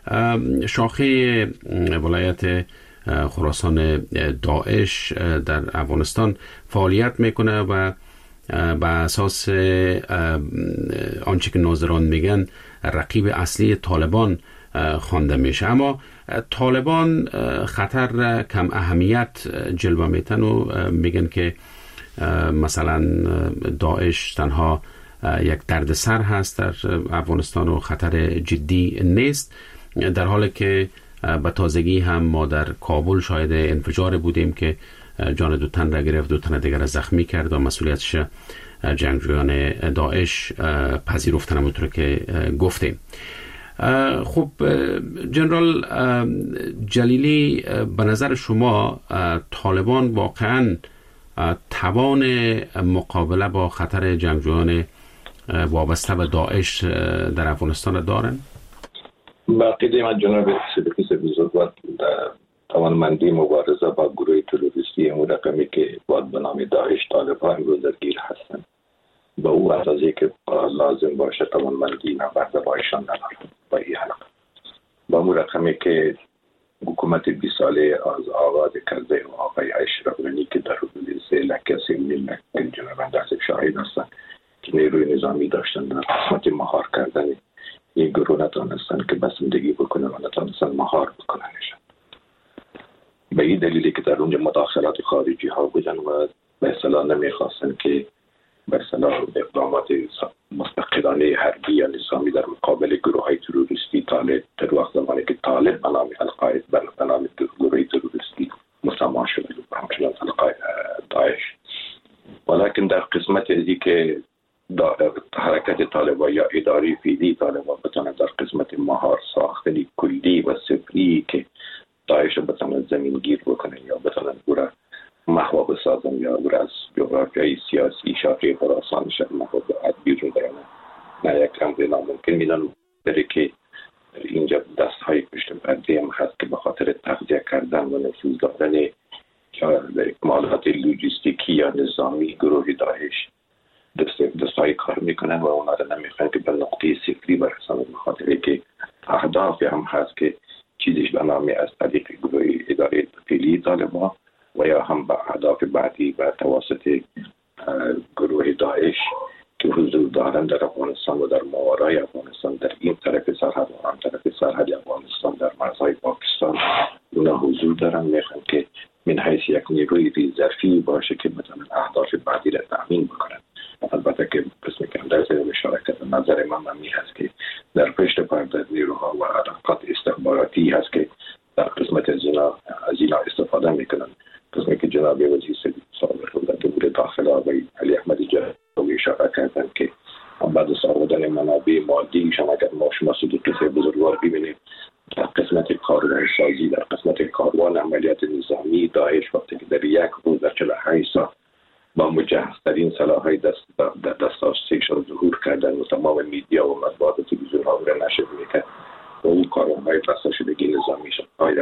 شاخه ولایت خراسان داعش در افغانستان فعالیت میکنه و به اساس آنچه که ناظران میگن رقیب اصلی طالبان خوانده میشه، اما طالبان خطر کم اهمیت جلوه میتن و میگن که مثلا داعش تنها یک دردسر هست در افغانستان و خطر جدی نیست، در حالی که به تازگی هم ما در کابل شاهد انفجار بودیم که جان دو تن را گرفت، دو تن دیگر را زخمی کرد و مسئولیتش جنگجویان داعش پذیرفتن، همونطور که گفتیم. خب جنرال جلیلی، به نظر شما طالبان واقعا توان مقابله با خطر جنگجویان وابسته به داعش در افغانستان دارن؟ با عقیده من جناب صدیقی بزرگوار توانمندی مبارزه با گروه تروریستی اون رقمی که باید به نام داعش طالبان گذرگیر هستند با او اندازه که لازم باشه توانمندی نبرد با ایشان ندارد. با این حلقه با اون رقمی که حکومت بیست ساله از آغاز کرده و آقای اشرف غنی که در حدود سه لکه سی میلیون جناب اندرز شاهد هستند که نیروی نظامی داشتن در قسمت مهار کردن این گروه نتانستن که بسندگی بکنن و نتانستن مهار بکننشن. به این دلیلی که در اونجا مداخلات خارجی ها بودن و به اصطلاح نمیخواستن که به اصطلاح اقدامات مستقلانه حربی یا نظامی در مقابل گروه های تروریستی طالب در وقت زمانی که طالب به نام القاعده به نام گروه تروریستی مسما شده و همچنان القاعده داعش، ولیکن در قسمت ازی که حرکت طالبان یا اداری فیدی طالبان بتانه در قسمت مهار ساختنی کلی و سفری که داعش رو بتانه زمین گیر بکنه یا بتانه او را محو بسازن یا او را از جغرافیای سیاسی شاخه خراسان شد محو بیرون برانه نه یک امر ناممکن میدانم بره که اینجا دست های پشت پرده هم هست که به خاطر تغذیه کردن و نفوذ دادن اکمالات لوجستیکی یا نظامی گروه داعش دست دستای کار میکنن و اونا رو نمیخوان که به نقطه صفری برسن، به خاطر که اهداف هم هست که چیزش به نام از طریق گروه اداره فعلی طالبان و یا هم به اهداف بعدی و توسط گروه داعش که حضور دارن در افغانستان و در ماورای افغانستان، در این طرف سرحد و آن طرف سرحد افغانستان، در مرزهای پاکستان اونا حضور دارن، میخوان که من حیث یک نیروی ریزرفی باشه که بتونن اهداف بعدی را تامین بکنن. البته که قسم کم در زیر مشارکت نظر من ممی هست که در پشت پرده نیروها و علاقات استخباراتی هست که در قسمت از اینا از اینا استفاده میکنن. قسمی که جناب وزیر سابق دولت امور داخله آقای علی احمد جلالی اشاره کردن که بعد از آوردن منابع مادیشان اگر ما شما صدوقی بزرگوار ببینید در قسمت کاروان سازی، در قسمت کاروان عملیات نظامی داعش وقتی که در یک روز در چهل و هشت ساعت با مجهزترین سلاح‌های دست دستاویزشان ظهور کردن و تمام میدیا و مطبوعات و تلویزیون ها را نشر میکرد و اون کاروان‌های بسته شدگی نظامیشان آیا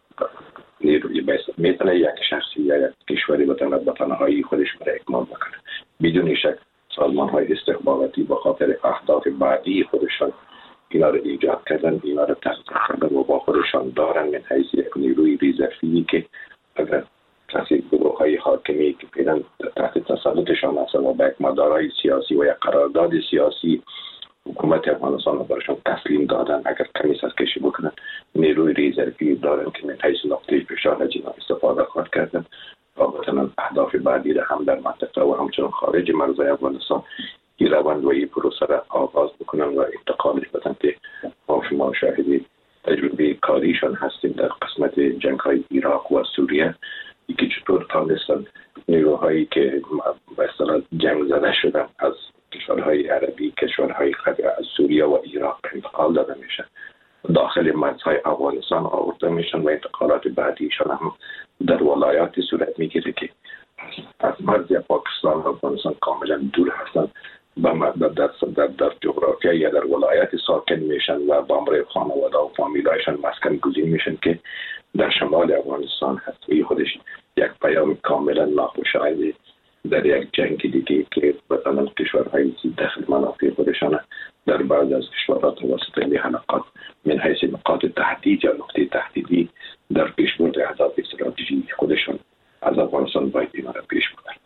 نیروی بیست میتونه یک شخصی یا یک کشوری بتونه به تنهایی خودش را اکمال بکنه. بدون شک سازمان‌های استخباراتی به خاطر اهداف بعدی خودشان اینا رو ایجاد کردن، اینا رو تحقیق کردن و با خودشان دارن من حیث یک نیروی ریزرفی که اگر کسی گروه های حاکمی که پیدن تحت تسلطشان هستن و به یک مدارای سیاسی و یک قرارداد سیاسی حکومت افغانستان رو برشان تسلیم دادن، اگر کمی سرکشی بکنن نیروی ریزرفی دارن که من حیث نقطه فشار از اینا استفاده خواهد کردن و بتونن اهداف بعدی را هم در منطقه و همچنان خارج مرزهای افغانستان این روند و این پروسه را آغاز بکنن و انتقالش بدن که ما شما شاهدی تجربه کاریشان هستیم در قسمت جنگ های عراق و سوریه که چطور تانستن نیروهایی که به اصطلاح جنگ زده شدن از کشورهای عربی، کشورهای خارج از سوریه و عراق انتقال داده میشن داخل مرزهای افغانستان آورده میشن و انتقالات بعدیشان هم در ولایاتی صورت میگیره که از مرز پاکستان و افغانستان کاملا دور هستن، در, در, در, در جغرافیا یا در ولایت ساکن میشن و با امر خانواده و فامیلایشان مسکن گزین میشن که در شمال افغانستان هست. و خودش یک پیام کاملا ناخوشایند در یک جنگ دیگه که مثلا کشورهای داخل منافع خودشان در بعض از کشورها توسط این حلقات من حیث نقاط تهدید یا نقطه تهدیدی در پیشبرد اهداف استراتژی خودشان از افغانستان باید اینا را پیش بردن.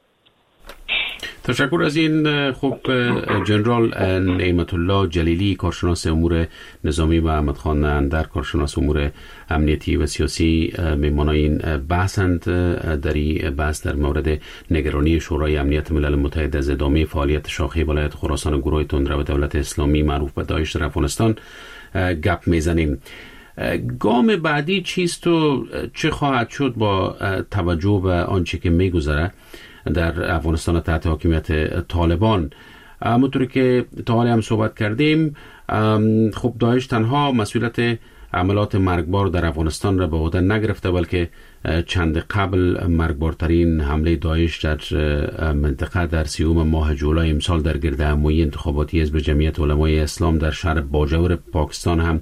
تشکر از این. خب جنرال نعمت الله جلیلی کارشناس امور نظامی و احمد خان اندر کارشناس امور امنیتی و سیاسی میمانای این بحثند. در این بحث در مورد نگرانی شورای امنیت ملل متحد از ادامه فعالیت شاخه ولایت خراسان گروه تندرو دولت اسلامی معروف به داعش در افغانستان گپ میزنیم. گام بعدی چیست و چه خواهد شد با توجه به آنچه که میگذره در افغانستان تحت حاکمیت طالبان؟ همونطوری که تا حالا هم صحبت کردیم، خب داعش تنها مسئولیت عملات مرگبار در افغانستان را به عهده نگرفته، بلکه چند قبل مرگبارترین حمله داعش در منطقه در سیوم ماه جولای امسال در گرد همایی انتخاباتی حزب جمعیت علمای اسلام در شهر باجور پاکستان هم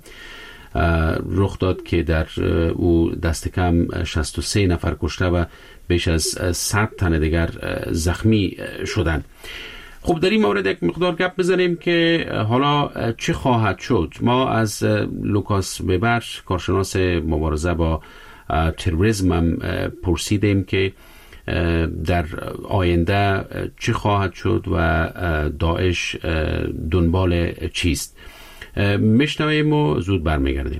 رخ داد که در او دست کم شصت و سه نفر کشته و بیش از صد تن دیگر زخمی شدند. خب در این مورد یک مقدار گپ بزنیم که حالا چه خواهد شد. ما از لوکاس وبر کارشناس مبارزه با تروریسم هم پرسیدیم که در آینده چه خواهد شد و داعش دنبال چیست. میشنویم و زود برمیگردیم.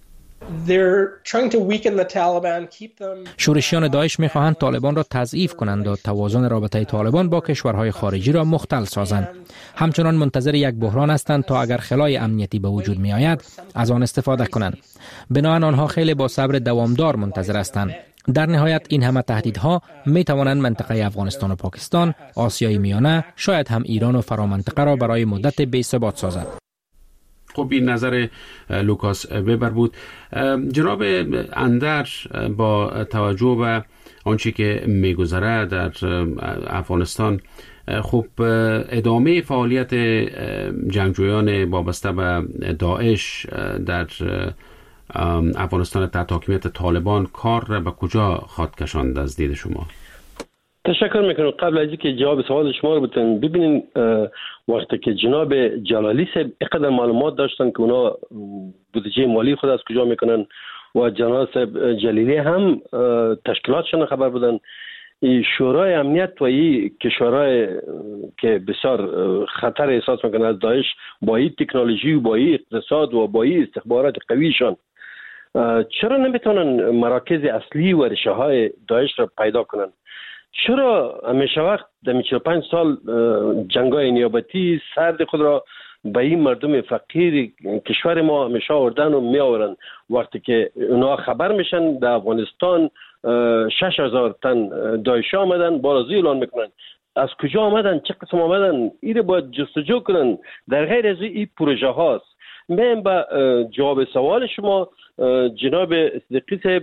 شورشیان داعش می‌خواهند طالبان را تضعیف کنند و توازن رابطه طالبان با کشورهای خارجی را مختل سازند. همچنان منتظر یک بحران هستند تا اگر خلای امنیتی به وجود می آید از آن استفاده کنند. بنابراین آنها خیلی با صبر دوامدار منتظر هستند. در نهایت این همه تهدیدها می توانند منطقه افغانستان و پاکستان، آسیای میانه، شاید هم ایران و فرامنطقه را برای مدت بی‌ثبات سازند. خب این نظر لوکاس وبر بود. جناب اندر، با توجه به آنچه که میگذره در افغانستان، خب ادامه فعالیت جنگجویان وابسته به داعش در افغانستان تحت حاکمیت طالبان کار را به کجا خواهد کشاند از دید شما؟ تشکر میکنم. قبل از اینکه جواب سوال شما رو بتونیم ببینین، وقتی که جناب جلالی صاحب اینقدر معلومات داشتن که اونا بودجه مالی خود از کجا میکنن و جناب صاحب جلیلی هم تشکیلاتشون خبر بودن، شورای امنیت و این کشورهای که بسیار خطر احساس میکنن از داعش با این تکنولوژی و با این اقتصاد و با این استخبارات قویشان، چرا نمیتونن مراکز اصلی و ریشه های داعش را پیدا کنن؟ چرا همیشه وقت در چهل و پنج سال جنگای نیابتی سرد خود را به این مردم فقیر کشور ما همیشه آوردن و می آورن؟ وقتی که اونا خبر میشن در افغانستان شش هزار تن داعشی آمدن، بارازی اعلان میکنن. از کجا آمدن؟ چه قسم آمدن؟ این باید جستجو کنن. در غیر از این پروژه هاست. من با جواب سوال شما جناب صدیقی صاحب،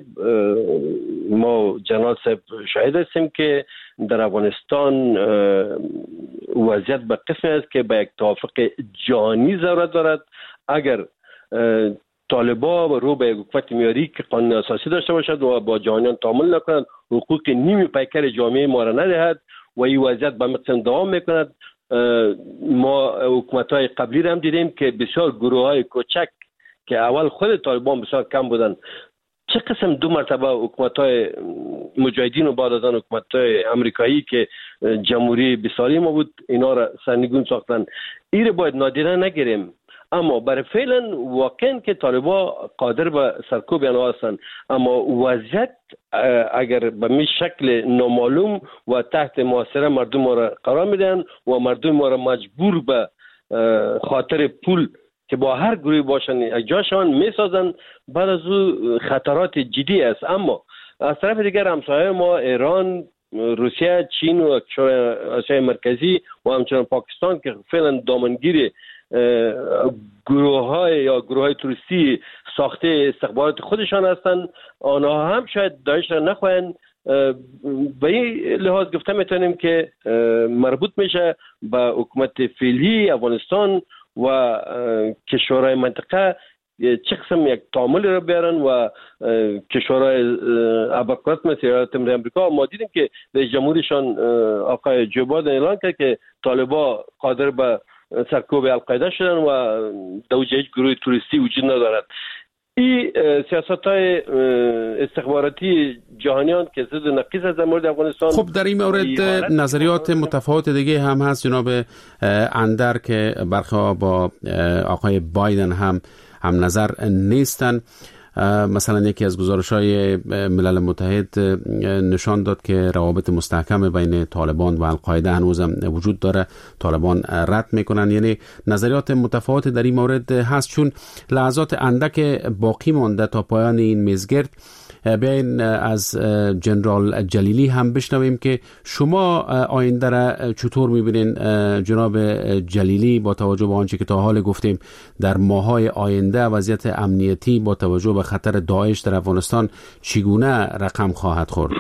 ما جناب صاحب شاهد هستیم که در افغانستان وضعیت به قسمی است که به یک توافق جهانی ضرورت دارد. اگر طالبان رو به یک حکومت معیاری که قانون اساسی داشته باشد و با جهانیان تعامل نکند، حقوق نیمی پیکر جامعه ما را ندهد و این وضعیت به مقصد دوام میکند. ما حکومت‌های قبلی را هم دیدیم که بسیار گروه‌های کوچک که اول خود طالبان بسیار کم بودن، چه قسم دو مرتبه حکومت‌های مجاهدین و بعد از آن حکومت‌های امریکایی که جمهوری بیساری ما بود اینا را سرنگون ساختن. این را باید نادیده نگیریم. اما برای فعلا واقعا که طالبان قادر به سرکوب آنها هستند، اما وضعیت اگر به می شکل نامعلوم و تحت محاصره مردم را قرار میدن و مردم را مجبور به خاطر پول که با هر گروهی باشن یک جاشان میسازن، بعد از او خطرات جدی است. اما از طرف دیگر همسایه ما ایران، روسیه، چین و آسیای مرکزی و همچنان پاکستان که فعلا دامنگیر گروه های یا گروه های توریستی ساخته استخبارات خودشان هستند، آنها هم شاید داعش را نخواهند. به این لحاظ گفته میتونیم که مربوط میشه به حکومت فعلی افغانستان و کشورهای منطقه چه قسم یک تعامل را بیارن و کشورهای ابرقدرت مثل ایالات متحده آمریکا. ما دیدیم که رئیس جمهورشان آقای جو بایدن اعلان کرد که طالبان قادر به سرکوب القاعده شدن و دوجه هیچ گروه توریستی وجود ندارد. این سیاست‌های استخباراتی جهانیان که ضد نقیض از در مورد افغانستان. خب در این مورد نظریات متفاوت دیگه هم هست جناب اندر که برخی با آقای بایدن هم هم نظر نیستن. مثلا یکی از گزارش‌های ملل متحد نشان داد که روابط مستحکم بین طالبان و القاعده هنوز هم وجود داره، طالبان رد میکنن. یعنی نظریات متفاوت در این مورد هست. چون لحظات اندک باقی مانده تا پایان این میزگرد، بیاین از جنرال جلیلی هم بشنویم که شما آینده را چطور میبینین جناب جلیلی، با توجه به آنچه که تا حال گفتیم در ماهای آینده وضعیت امنیتی با توجه به خطر داعش در افغانستان چگونه رقم خواهد خورد؟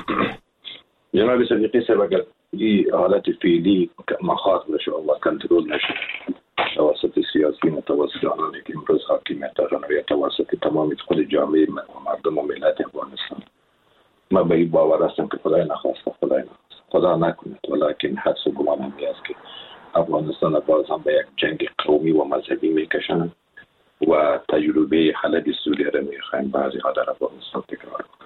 جناب صدیقی صاحب، اگر این حالت فعلی مخاطب نشه و کنترل نشه توسط سیاسیون، توسط آنانی که امروز حاکمیت دارن و یا توسط تمام خود جامعه مردم و ملت افغانستان، ما به این باور هستم که خدای نخواسته خدای نخواسته خدا نکند، ولیکن حدس و گمان هم است که افغانستان باز هم به یک جنگ قومی و مذهبی میکشند و تجربه خلد سوریه را میخواین بعضی ها در افغانستان تکرار کنند.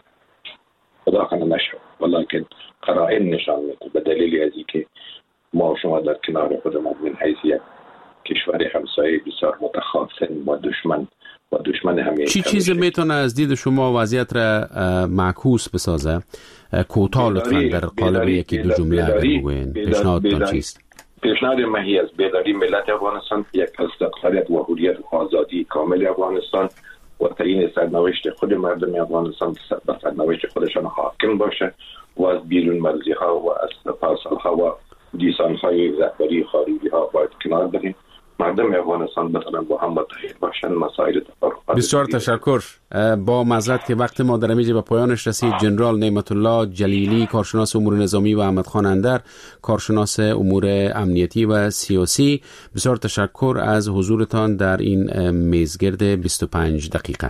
خدا کنه نشد، ولیکن قرائن نشان میده به دلیل از اینکه ما و شما در کنار خودمان من حیثیت کشور همسایه بسیار متخاصم با دشمن و دشمن همه چی چیز میتونه از دید شما وضعیت را معکوس بسازه؟ کوتاه لطفاً در قالب یکی دو جمله اگر بگوین پیشنهادتان چیست؟ پیشنهاد مهی از بیداری ملت افغانستان، یک از اقتصادیت و حریت و آزادی کامل افغانستان و تعیین سرنوشت خود مردم افغانستان به سرنوشت خودشان حاکم باشه و از بیرون مرزی ها و از پارسال ها و دیسان های رهبری خارجی ها باید کنار بریم مردم افغانستان بتونن با هم متحد باشن مسائل تفرقات. بسیار تشکر. با معذرت که وقت ما در اینجا به پایانش رسید، جنرال نعمت الله جلیلی کارشناس امور نظامی و احمد خان اندر کارشناس امور امنیتی و سیاسی، بسیار تشکر از حضورتان در این میزگرد بیست و پنج دقیقه.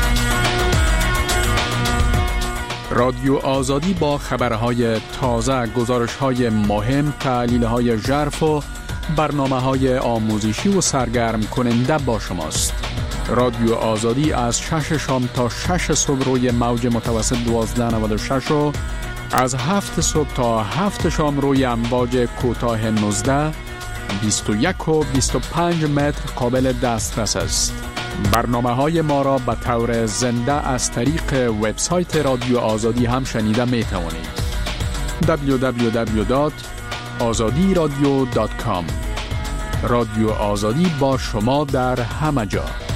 رادیو آزادی با خبرهای تازه، گزارش‌های مهم، تحلیل‌های ژرف و برنامه‌های آموزشی و سرگرم کننده با شماست. رادیو آزادی از شش شام تا شش صبح روی موج متوسط دوازده نود و شش و از هفت صبح تا هفت شام روی امواج کوتاه نوزده، بیست و یک و بیست و پنج متر قابل دسترس است. برنامه های ما را به طور زنده از طریق وبسایت رادیو آزادی هم شنیده می توانید. دبلیو دبلیو دبلیو دات آزادی رادیو دات کام. رادیو آزادی با شما در همه جا.